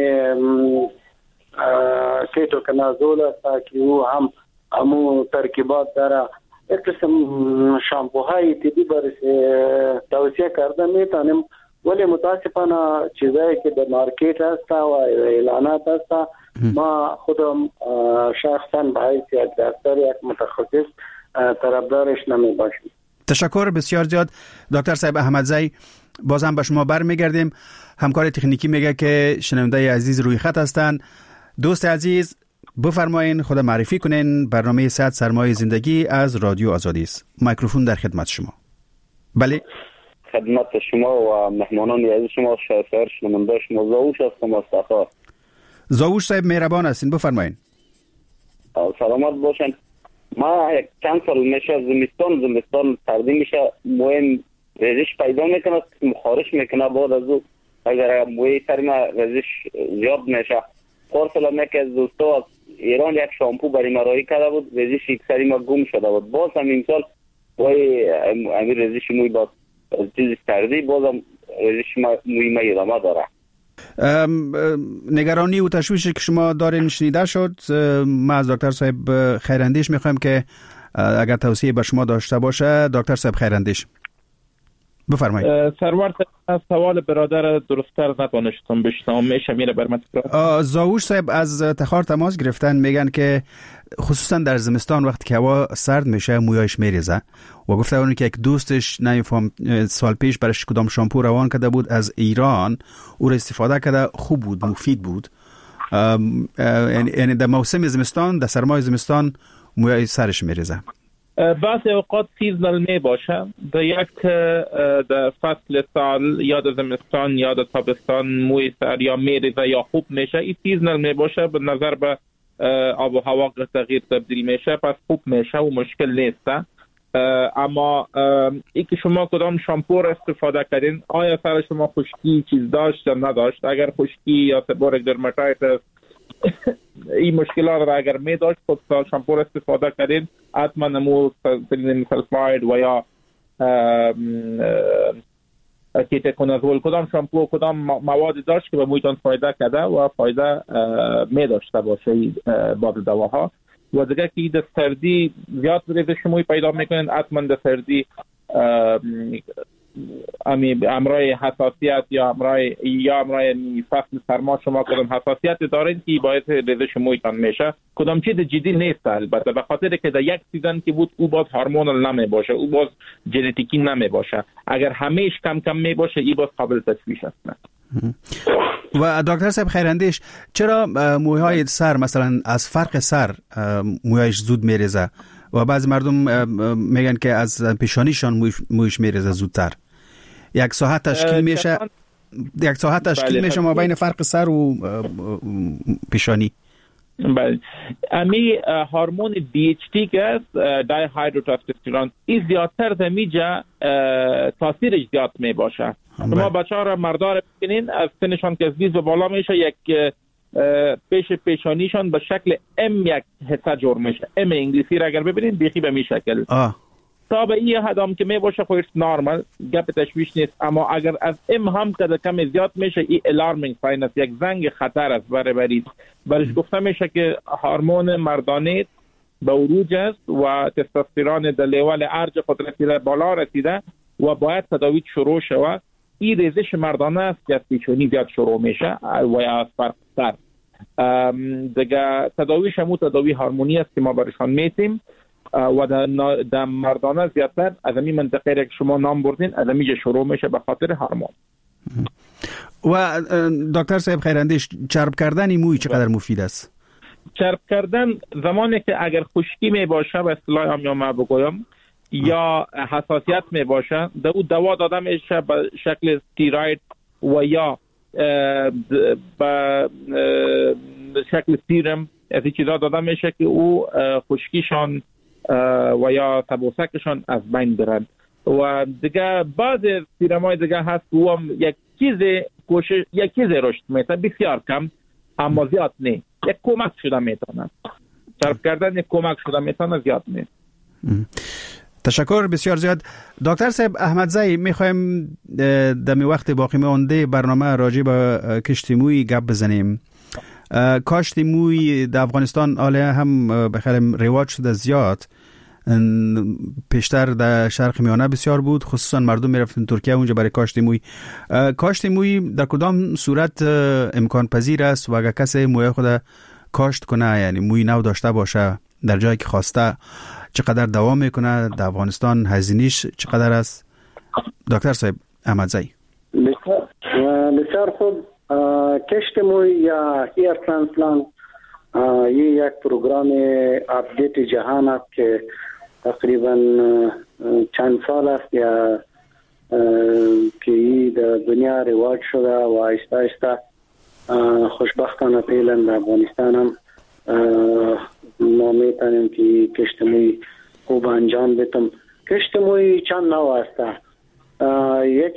کیتوکنازول است که او هم همو ترکیبات داره. یک قسم شامپوهای طبیعی برای توصیه کرده میتونیم، ولی متاسفانه چیزایی که در مارکت هست و اعلانات هست ما خودم شخصا به حیث یک دکتر، یک متخصص طرفدارش نمی باشیم.
تشکر بسیار زیاد دکتر صاحب احمدزی. بازم به شما برمیگردیم. همکار تکنیکی میگه که شنونده عزیز روی خط هستند. دوست عزیز بفرمایین خود معرفی کنین. برنامه 100 سرمایه زندگی از رادیو آزادی است. میکروفون در خدمت شما. بله،
خدمت شما و مهمانان عزیز شما. شهر شنونده شما زاوش هستم از تخار.
زاوش صاحب مهربان هستین، بفرمایین.
سلامت باشین. ما یک چند سال میشه زمستان سردی میشه، موی ریزش پیدا میکنه، خارش میکنه. بعد از او اگر موی سر ما ریزش زیاد میشه، پارسال میگه از دوستا از ایران یک شامپو برای ما رای کرده بود، ریزش یک سری ما گم شده بود. باز هم این سال وای امیر ریزش موی باز از چیز سردی بازم ریزش موی ما ادامه داره.
نگرانی و تشویشی که شما دارین شنیده شد. ما از دکتر صاحب خیراندیش میخوایم که اگر توصیه به شما داشته باشه. دکتر صاحب خیراندیش بفرمایید.
سرور از سوال برادر درست‌تر نتونستم بشنوم، میشه میره برام تکرار.
زاوش صاحب از تخار تماس گرفتن، میگن که خصوصا در زمستان وقتی که هوا سرد میشه مویایش میریزه و گفته اون که یک دوستش نمیفهم سال پیش برش کدام شامپو روان کرده بود از ایران، او را استفاده کرده، خوب بود، مفید بود. یعنی در موسم زمستان، در سرمای زمستان مویای سرش میریزه.
بعضی اوقات سیزنال می باشه، در فصل سال یا در زمستان یا در تابستان موی سر یا میریزه یا خوب میشه. این سیزنال می باشه، به نظر به آب و هوا تغییر تبدیل میشه، پس خوب میشه و مشکل نیست. اما ای که شما کدام شامپو را استفاده کردین، آیا سر شما خشکی چیز داشت یا نداشت؟ اگر خشکی یا سبورک درماتایتس این مشکلات را اگر می داشت خود شامپو را استفاده کردین حتما نمو سلینیم سلفاید و یا کیتوکنازول کدام شامپو کدام مواد داشت که به مویتان فایده کرده و فایده می داشته باشه بعض دواها. و دیگه که در سردی زیاد ریزش موی پیدا میکنن حتما در سردی امرای حساسیت یا امرای فصل سرما شما کدام حساسیت دارین که باعث ریزش مویتان میشه. کدام چیز جدی نیست البته، به خاطر که در یک سیزن که بود او باز هورمونال نمی باشه، او باز ژنتیکی نمی باشه. اگر همیش کم کم می باشه ای باز قابل تشخیص است.
و دکتر صاحب خیراندیش، چرا موهای سر مثلا از فرق سر موهایش زود میریزه و بعضی مردم میگن که از پیشانیشان مویش میریزه زودتر؟ یک ساعت تشکیل میشه ما بین فرق سر و پیشانی.
بله، امی هورمون DHT که است، دای هایدروتستوسترون، این زیادتر در میجا تاثیرش زیاد می باشه. شما بچه‌ها را مردا را ببینین از سنشان که از 20 به بالا میشه یک پیشانیشان به شکل M1 حصه جور میشه. M انگلیسی را اگر ببینین بیخی به می شکل. تا به این حدام که می باشه خودش نورمال، گپ تشویش نیست. اما اگر از ام هم کم زیاد میشه این الارمینگ ساین است، یک زنگ خطر است برای برش گفته میشه که هورمون مردانه به عروج است و تستوسترون در لیول ارج خود رسیده بالا رسیده و باید تداوی شروع شود. این ریزش مردانه است که از پیشونی زیاد شروع میشه و یا از فرق سر. دیگه تداویش همون تداوی هورمونی است که ما برشان میتیم و در مردانه زیادتر از این منطقه که شما نام بردین از اینجا شروع میشه به خاطر هورمون.
و دکتر صاحب خیراندیش، چرب کردن موی چقدر مفید است؟
چرب کردن زمانی که اگر خشکی می باشه به اصطلاح هم یا ما بگویم یا حساسیت می باشه در او دوا داده میشه به شکل استیروید و یا به شکل سیرم، از این چیزا داده میشه که او خشکیشان و یا تبوسکشان از بین برن. و دیگه بعض سیرمای دیگه هست که او هم یک چیز رشد میتونه، بسیار کم اما زیاد نه، یک کمک شده میتونه. چرب کردن یک کمک شده میتونه، زیاد نه.
تشکر بسیار زیاد. دکتر صاحب احمدزی، میخوایم دمی وقت باقی مانده برنامه راجع به کشت موی گپ بزنیم. کاشت موی در افغانستان حالا هم بخیر رواج شده زیاد. پیشتر در شرق میانه بسیار بود، خصوصا مردم میرفتن ترکیه اونجا برای کاشت موی. کاشت موی در کدام صورت امکان پذیر است و اگر کسی موی خود کاشت کنه، یعنی موی نو داشته باشه در جایی که خواسته، چقدر دوام میکنه؟ در افغانستان هزینه‌اش چقدر است؟ دکتر صاحب احمدزی.
بسیار خوب. کشت موی یا هیر ترانسپلانت یک پروگرام اپدیت جهان است که تقریبا چند سال است یا که در دنیا رواج شده و آهسته آهسته خوشبختانه فعلا در افغانستان هم ما میتونیم که کشت موی خوب انجام بدیم. کشت موی چند نوع است. یک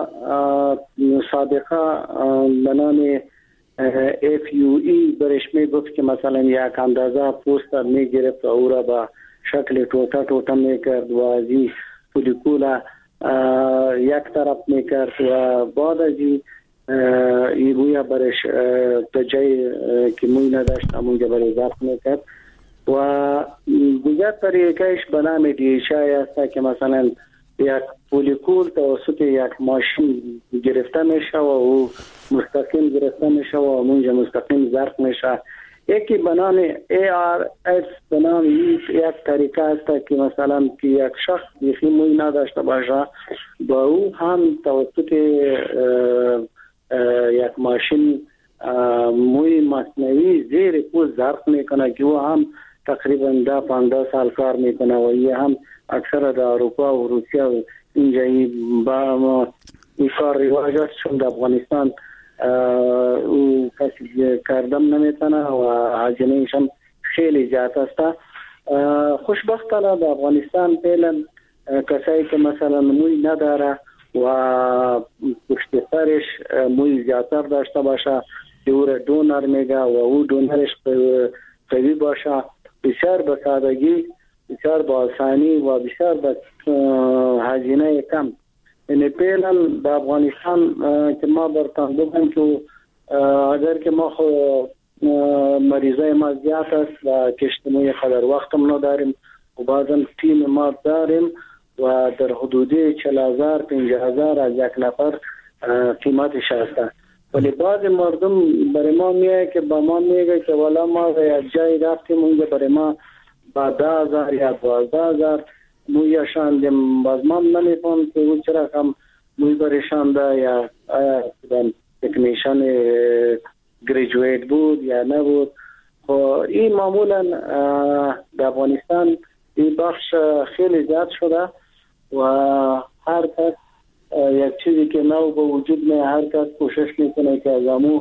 سابقه به نام FUE برش میگفت که مثلا یک اندازه پوست میگرفت و او را به شکل ټوټه میکرد و از این فولیکولا یک طرف میکرد و بعد از این موی برش تا جایی که موی نداشت همونجا برش ضبط میکرد. و دیگر طریقهش به نام دیشای است که مثلا یک فولیکول توسط یک ماشین گرفته میشه و او مستقیم گرفته میشه و اونجا مستقیم ضرب میشه. یکی به نام ARS به نام یک طریقه است که مثلا که یک شخص بیخی موی نداشته باشه با او هم توسط یک ماشین موی مصنوعی زیر پوست ضرب میکنه که او هم تقریبا 10-15 سال کار میکنه و این هم اکثر در اروپا و روسیه و اینجا با این کار رواج است، چون در افغانستان او کسی کردم نمیتونه و هزینه‌اش هم خیلی زیاد است. خوشبختانه در افغانستان فعلا کسایی که مثلا موی نداره و پشت سرش موی زیادتر داشته باشه که او را دونر میگه و او دونرش قوی باشه، بسیار به سادگی، بسیار با آسانی و بسیار به هزینه کم. یعنی فعلا در افغانستان که ما برتان بگم که اگر که ما مریضای ما زیاد است و کشتموی قدر وقت هم نداریم و بعضا تیم ما داریم و در حدود 40,000 50,000 از یک نفر قیمتش هست. ولی بعض مردم برای ما میگه که با ما میگه که والا ما یک جای رفتیم اونجا برای ما با 10,000 یا 12,000 موی شاندیم. باز ما نمیفهم که او چرا کم موی برشانده یا تکنیشن گریجویت بود یا نبود. این معمولا در افغانستان این بخش خیلی زیاد شده و هر کس یک چیزی که نو به وجود میاد هر کس کوشش میکنه که از امو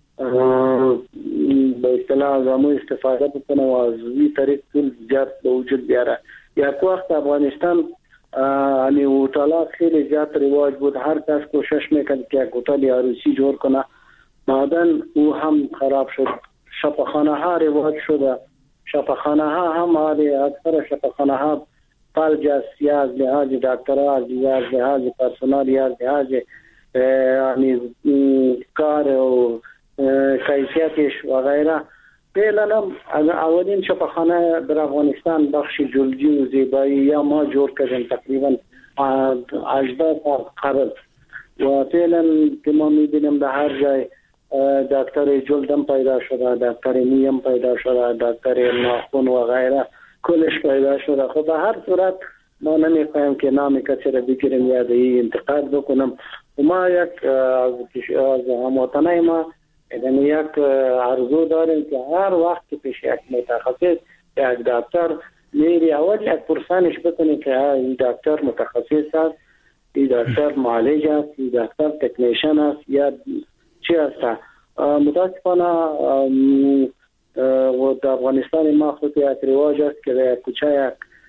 به اصطلاح از امو استفاده بکنه و از این طریق پول زیاد به وجود بیاره. یک وقت افغانستان یعنی هتل‌ها خیلی زیاد رواج بود، هر کس کوشش میکرد که یک هتل عروسی جور کنه، بعدن او هم خراب شد. شفاخانه ها رواج شده، شفاخانه ها هم اکثر شفاخانه ها فلج است، یا از لحاظ دکترها، یا از لحاظ پرسنال، یا از لحاظ یعنی کار و کیفیتش و غیره. فعلا هم اولین شفاخانه در افغانستان بخش جلدی و زیبایی یا ما جور کردیم تقریبا 18 سال قبل و فعلا که ما میبینیم در هر جای دکتر جلدم پیدا شده، دکتر مویم پیدا شده، دکتر ناخن و غیره کلش پیدا شده. خب به هر صورت ما نمیخوایم که نام کسی را بگیریم یا این انتقاد بکنم. و ما یک از هموطنای ما یک عرضو داریم که هر وقت که پیش یک متخصص یک دکتر میری اول یک پرسانش بکنی که این دکتر متخصص است، این دکتر معالج است، این دکتر تکنیشن است یا چی است. متاسفانه و در افغانستان ما خود یک رواج است که در کوچه یک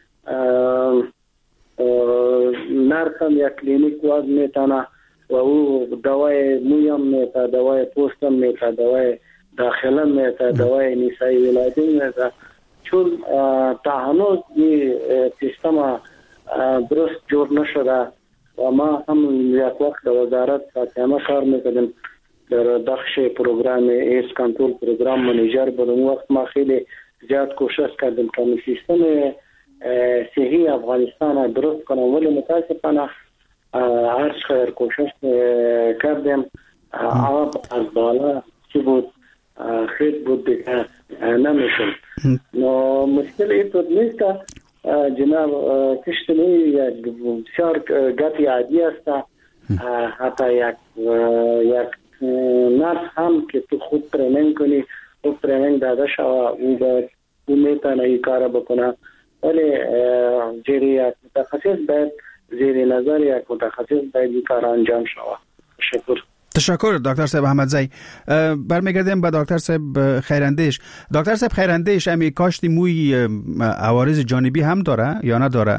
نرسم یک کلینیک واز میتونه و او دوای مویم میته، دوای پوستم میته، دوای داخلم میته، دوای نیسایی ولادی میته. چون تا هنوز این سیستم درست جور نشده و ما هم یک وقت در وزارت فاطمه کار میکردیم در بخش پروگرام ایس کنترل پروگرام منیجر بودم. وقت ما خیلی زیاد کوشش کردیم که سیستم صحی افغانستان درست کنم، ولی متاسفانه هر خیر کوشش کردیم آب از بالا چی بود خیلی بود دیگه نمیشون. مشکل این بود نیست که جناب کشتنی بسیار گتی عادی است. حتی یک نرس هم که تو خود تریننگ کنی، خود تریننگ داده شوه او میتونه این کار بکنه، ولی جیری یک متخصص باید زیر نظر یک متخصص باید این کار انجام شوه.
تشکر دکتر صاحب احمدزی. برمیگردیم به دکتر صاحب خیراندیش. دکتر صاحب خیراندیش امی کاشت موی عوارض جانبی هم داره یا نداره؟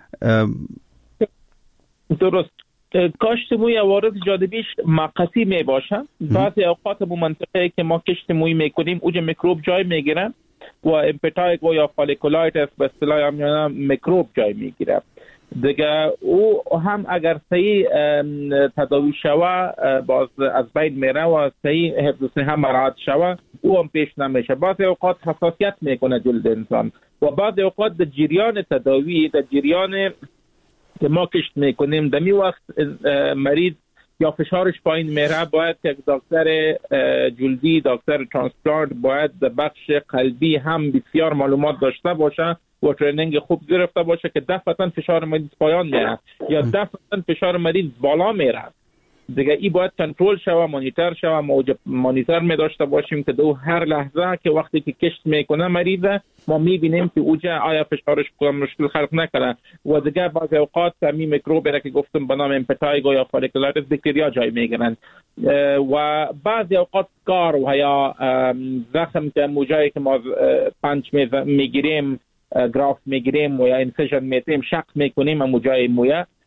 درست، کاشت موی عوارض جانبیش مقصی می باشه. بعضی اوقات بو منطقه که ما کشت موی میکنیم اوج میکروب جای میگیره و امپتایگو یا فالیکولایتس به اصطلاح میکروب جای میگیره دیگه. او هم اگر صحیح تداوی شوه باز از بین میره و صحیح حفظ صحه مراعات شوه او هم پیش نمیشه. بعضی اوقات حساسیت میکنه جلد انسان و بعضی اوقات در جریان تداوی، در جریان که ما کشت میکنیم دمی وقت مریض یا فشارش پایین میره، باید یک دکتر جلدی، دکتر ترانسپلانت باید بخش قلبی هم بسیار معلومات داشته باشه و ترینینگ خوب گرفته باشه که دفعتاً فشار مریض پایان میره یا دفعتاً فشار مریض بالا میره دیگه. این باید کنترل شوه، مانیتور شوه. ما مانیتور می داشته باشیم که دو هر لحظه که وقتی که کشت میکنه مریض ما میبینیم که اوجه آیا فشارش مشکل خلق نکنه و دیگه بعضی اوقات می میکروب را که گفتم به نام امپتایگو یا فالیکولایتس باکتریا جای میگیرن و بعضی اوقات کار و یا زخم که موجایی که ما پنچ میگیریم، گراف میگیریم و یا انسیژن میتیم، شق میکنیم موجای مویه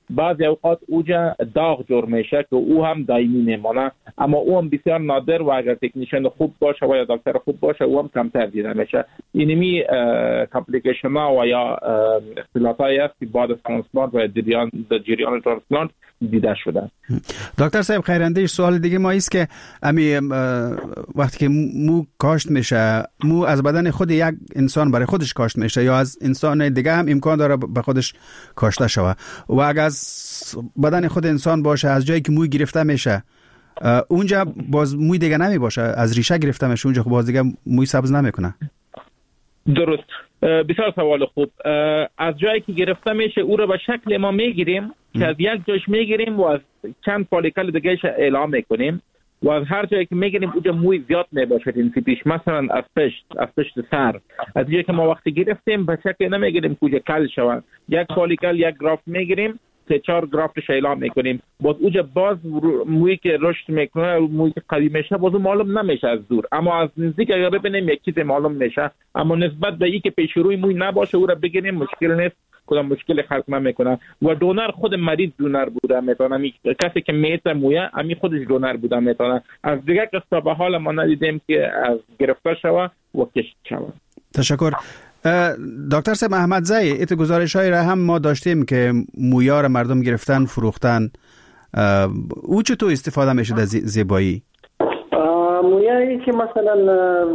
بعضی اوقات اوجا داغ جور میشه که او هم دائمی میمونه، اما او هم بسیار نادر و اگر تکنیشن خوب باشه و یا دکتر خوب باشه او هم کمتر دیده میشه. اینمی کامپلیکیشن ها و یا اختلافایی است که بعد از ترانسپلانت و جریان ترانسپلانت دیده شده.
دکتر صاحب خیراندیش، سوال دیگه ما است که وقتی که مو کاشت میشه، مو از بدن خود یک انسان برای خودش کاشت میشه یا از انسان دیگه هم امکان داره به خودش کاشته شوه؟ و اگر از بدن خود انسان باشه، از جایی که موی گرفته میشه اونجا باز موی دیگه نمی باشه، از ریشه گرفته میشه اونجا، خب باز دیگه موی سبز نمیکنه.
درست، بسیار سوال خوب. از جایی که گرفته میشه او رو به شکل ما میگیریم که از یک جاش میگیریم و از چند فالیکل دیگهش اعلام میکنیم و از هر جایی که میگیریم اونجا موی زیاد میباشه این پیش. مثلا از پشت سر، از جایی که ما وقتی گرفتیم به شکل نمیگیریم که اونجا کل شود، یک فالیکل یک گرافت میگیریم 3-4 گرافتش اعلام میکنیم، باز اونجا باز مویی که رشد میکنه، مویی که قوی میشه باز معلوم نمیشه از دور، اما از نزدیک اگر ببینیم یک چیز معلوم میشه. اما نسبت به اینکه پیش روی موی نباشه او را بگیریم مشکل نیست، کدام مشکل خلق نمیکنه. و دونر خود مریض دونر بوده میتونه، کسی که میته مویه امی خودش دونر بوده میتونه. از دیگه قصه به حال ما ندیدیم که از گرفته شوه و کشت شوه.
تشکر. دکتر صاحب احمد زی، ایت گزارش‌هایی را هم ما داشتیم که مویا را مردم گرفتن فروختن، او چطور استفاده میشه در زیبایی؟
مویایی که مثلا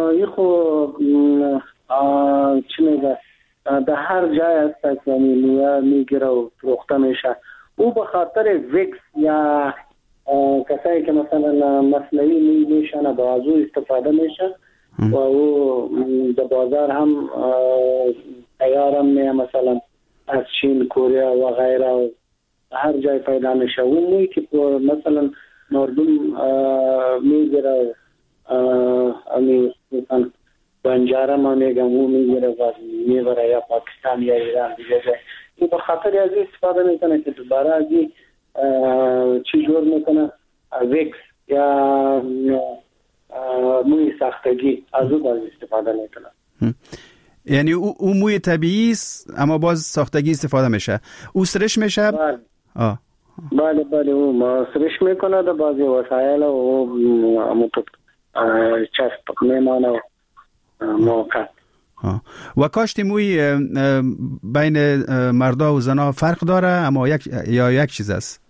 چی میگه در هر جای هست که مویا میگیره و فروخته میشه، او به خاطر ویکس یا کسایی که مثلا مصنوعی میشن با ازو استفاده میشه و او در بازار هم تیارم میه، مثلا از چین، کره و غیره و هر جای پیدا میشه. اون موی که مثلا مردم میگیره مثلا بنجاره ما میگم او میگیره و میبره یا پاکستان یا ایران دیگه جای، این به خاطر از استفاده میکنه که دوباره از این چی جور میکنه، ویکس یا موی ساختگی از او باز استفاده میکنه.
یعنی او موی طبیعی است اما باز ساختگی استفاده میشه. او سرش میشه؟
بله او ما سرش میکنه در بعضی وسایل و او چسب میمانه و موقع.
و کاشت موی بین مردا و زنا فرق داره اما یک چیز است؟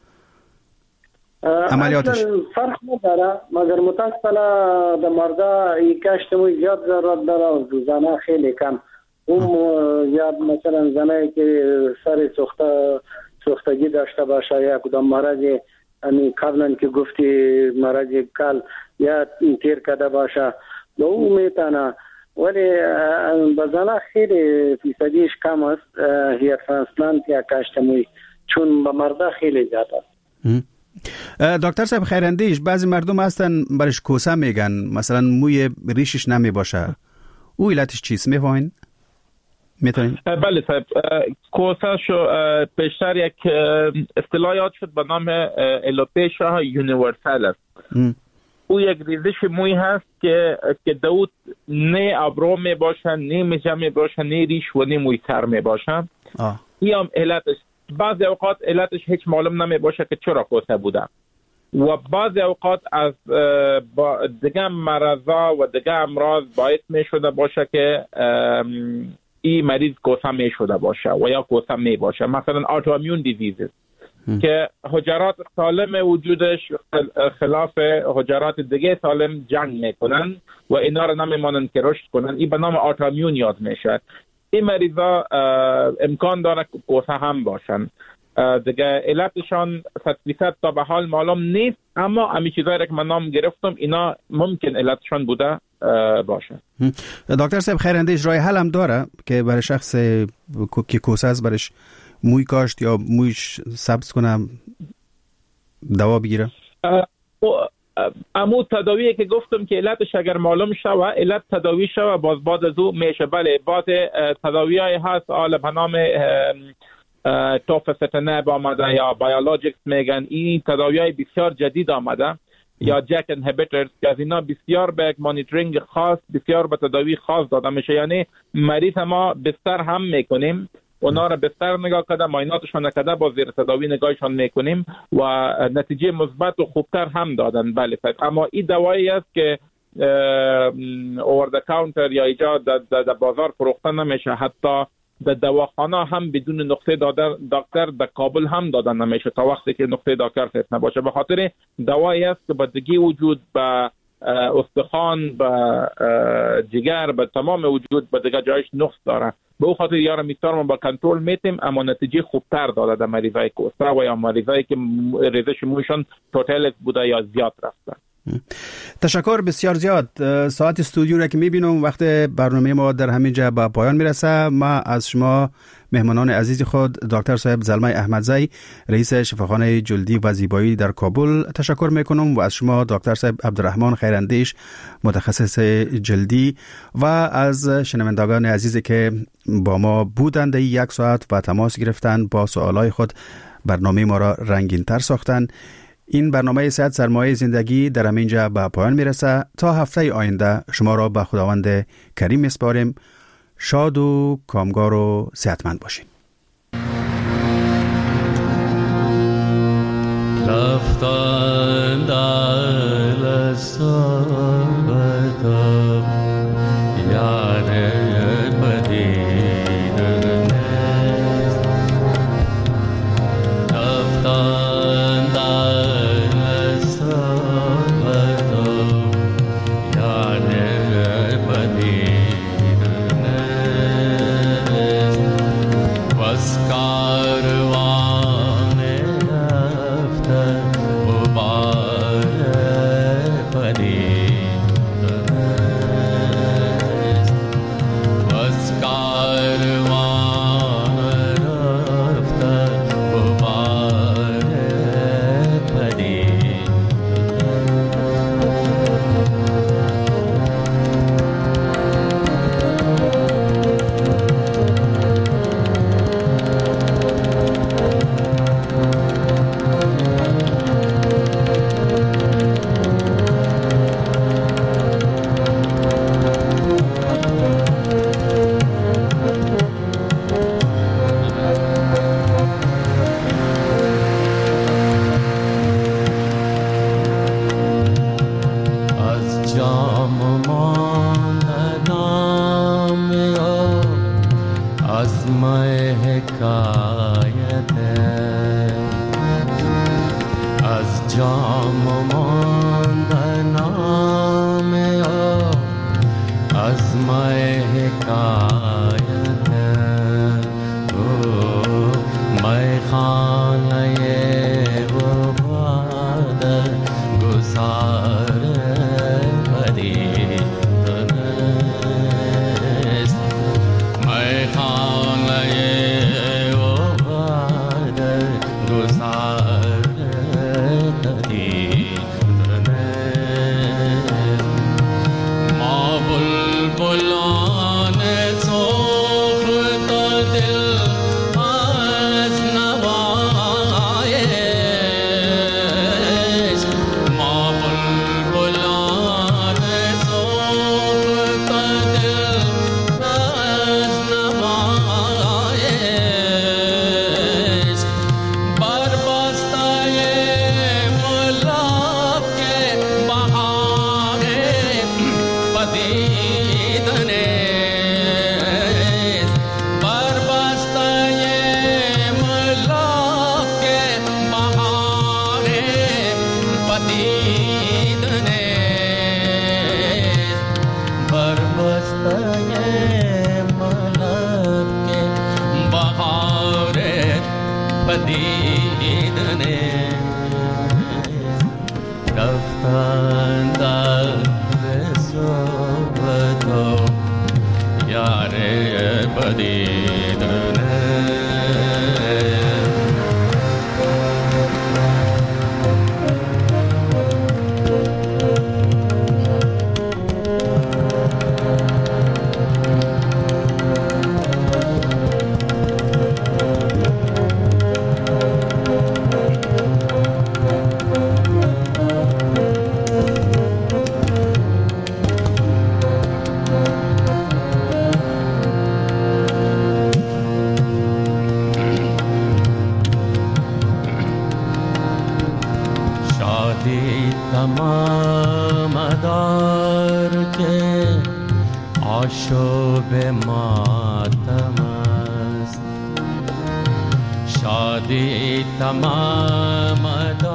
عملیاتش
فرق نداره، مگر متاسفانه در مردا این کاشت موی زیاد ضرورت داره و زنا خیلی کم. اون یا مثلا زنایی که سر سوختگی داشته باشه یا کدام مرض قبلا که گفتی مرض کل یا تیر کده باشه به او میتونه، ولی بزنه خیلی فیصدیش کم است هیر ترانسپلانت یا کاشت موی، چون به مردا خیلی زیاد است.
دکتر صاحب خیراندیش، بعضی مردم هستن برش کوسه میگن، مثلا موی ریشش نمی باشه، او علتش چیست میفهمین؟ میتونین؟
بله صاحب، کوسه شو پیشتر یک اصطلاح یاد شد به نام الوپیشیا یونیورسال. او یک ریزش موی هست که داود نه ابرو می باشه، نه میجه می باشه، نه ریش و نه موی سر می باشه. این هم علتش. بعضی اوقات علتش هیچ معلوم نمی باشه که چرا کوسه بوده و بعضی اوقات از دیگه مرضا و دیگه امراض باعث می شده باشه که این مریض کوسه می شده باشه و یا کوسه می باشه. مثلا autoimmune diseases که حجرات سالم وجودش خلاف حجرات دیگه سالم جنگ میکنن و اینا رو نمیمانن که رشد کنن، این به نام autoimmune یاد میشه. این مریضا امکان داره که کوسه هم باشن. دیگه علتشان 100% تا به حال معلوم نیست، اما همین چیزایی که من نام گرفتم اینا ممکن علتشان بوده باشه.
دکتر صاحب خیراندیش، راه حل هم داره که برای شخص که کوسه است برش موی کاشت یا مویش سبز کنه دوا بگیره؟
امو تداویی که گفتم که علتش اگر معلوم شوه علت تداوی شوه باز بعد از او میشه. بله بعض تداوی‌های هست آل به نام توفاستنب آمده یا بیولوژیکس میگن، این تداوی‌های بسیار جدید آمده یا جک انهیبیتورز که از اینا بسیار به مانیتورینگ خاص، بسیار به تداوی خاص داده میشه. یعنی مریض ما بستر هم میکنیم اونا را بستر نگاه کرده، معایناتشان نکرده، با زیر تداوی نگاهشان میکنیم و نتیجه مثبت و خوبتر هم دادن. بله، اما این دوایی است که اوور کاونتر یا اینجا در بازار فروخته نمیشه، حتی در دواخانه هم بدون نقطه دکتر در کابل هم دادن نمیشه تا وقتی که نقطه دکتر فیت نباشه، به خاطر دوایی است که بدگی وجود به استخوان، به جگر، به تمام وجود، به دیگه جایش نقص داره. به او خاطر یارم میتار ما با کنترل میتیم، اما نتیجه خوبتر داده در مریضای کوسته و یا مریضایی که ریزش موشون توتالک بوده یا زیاد رفته.
تشکر بسیار زیاد. ساعت استودیو را که میبینم وقت برنامه ما در همین جا به پایان میرسه. ما از شما مهمانان عزیز خود دکتر صاحب زلمه احمدزی، رئیس شفاخانه جلدی و زیبایی در کابل تشکر میکنم و از شما دکتر صاحب عبدالرحمن خیراندیش، متخصص جلدی و از شنوندگان عزیزی که با ما بودند یک ساعت و تماس گرفتن، با سوالای خود برنامه ما را رنگین تر ساختن. این برنامه صحت سرمایه زندگی در همینجا به پایان میرسه. تا هفته آینده شما را به خداوند کریم میسپاریم. شاد و کامگار و صحتمند باشین.
بهار که آشوب ماتم است، شادی تمام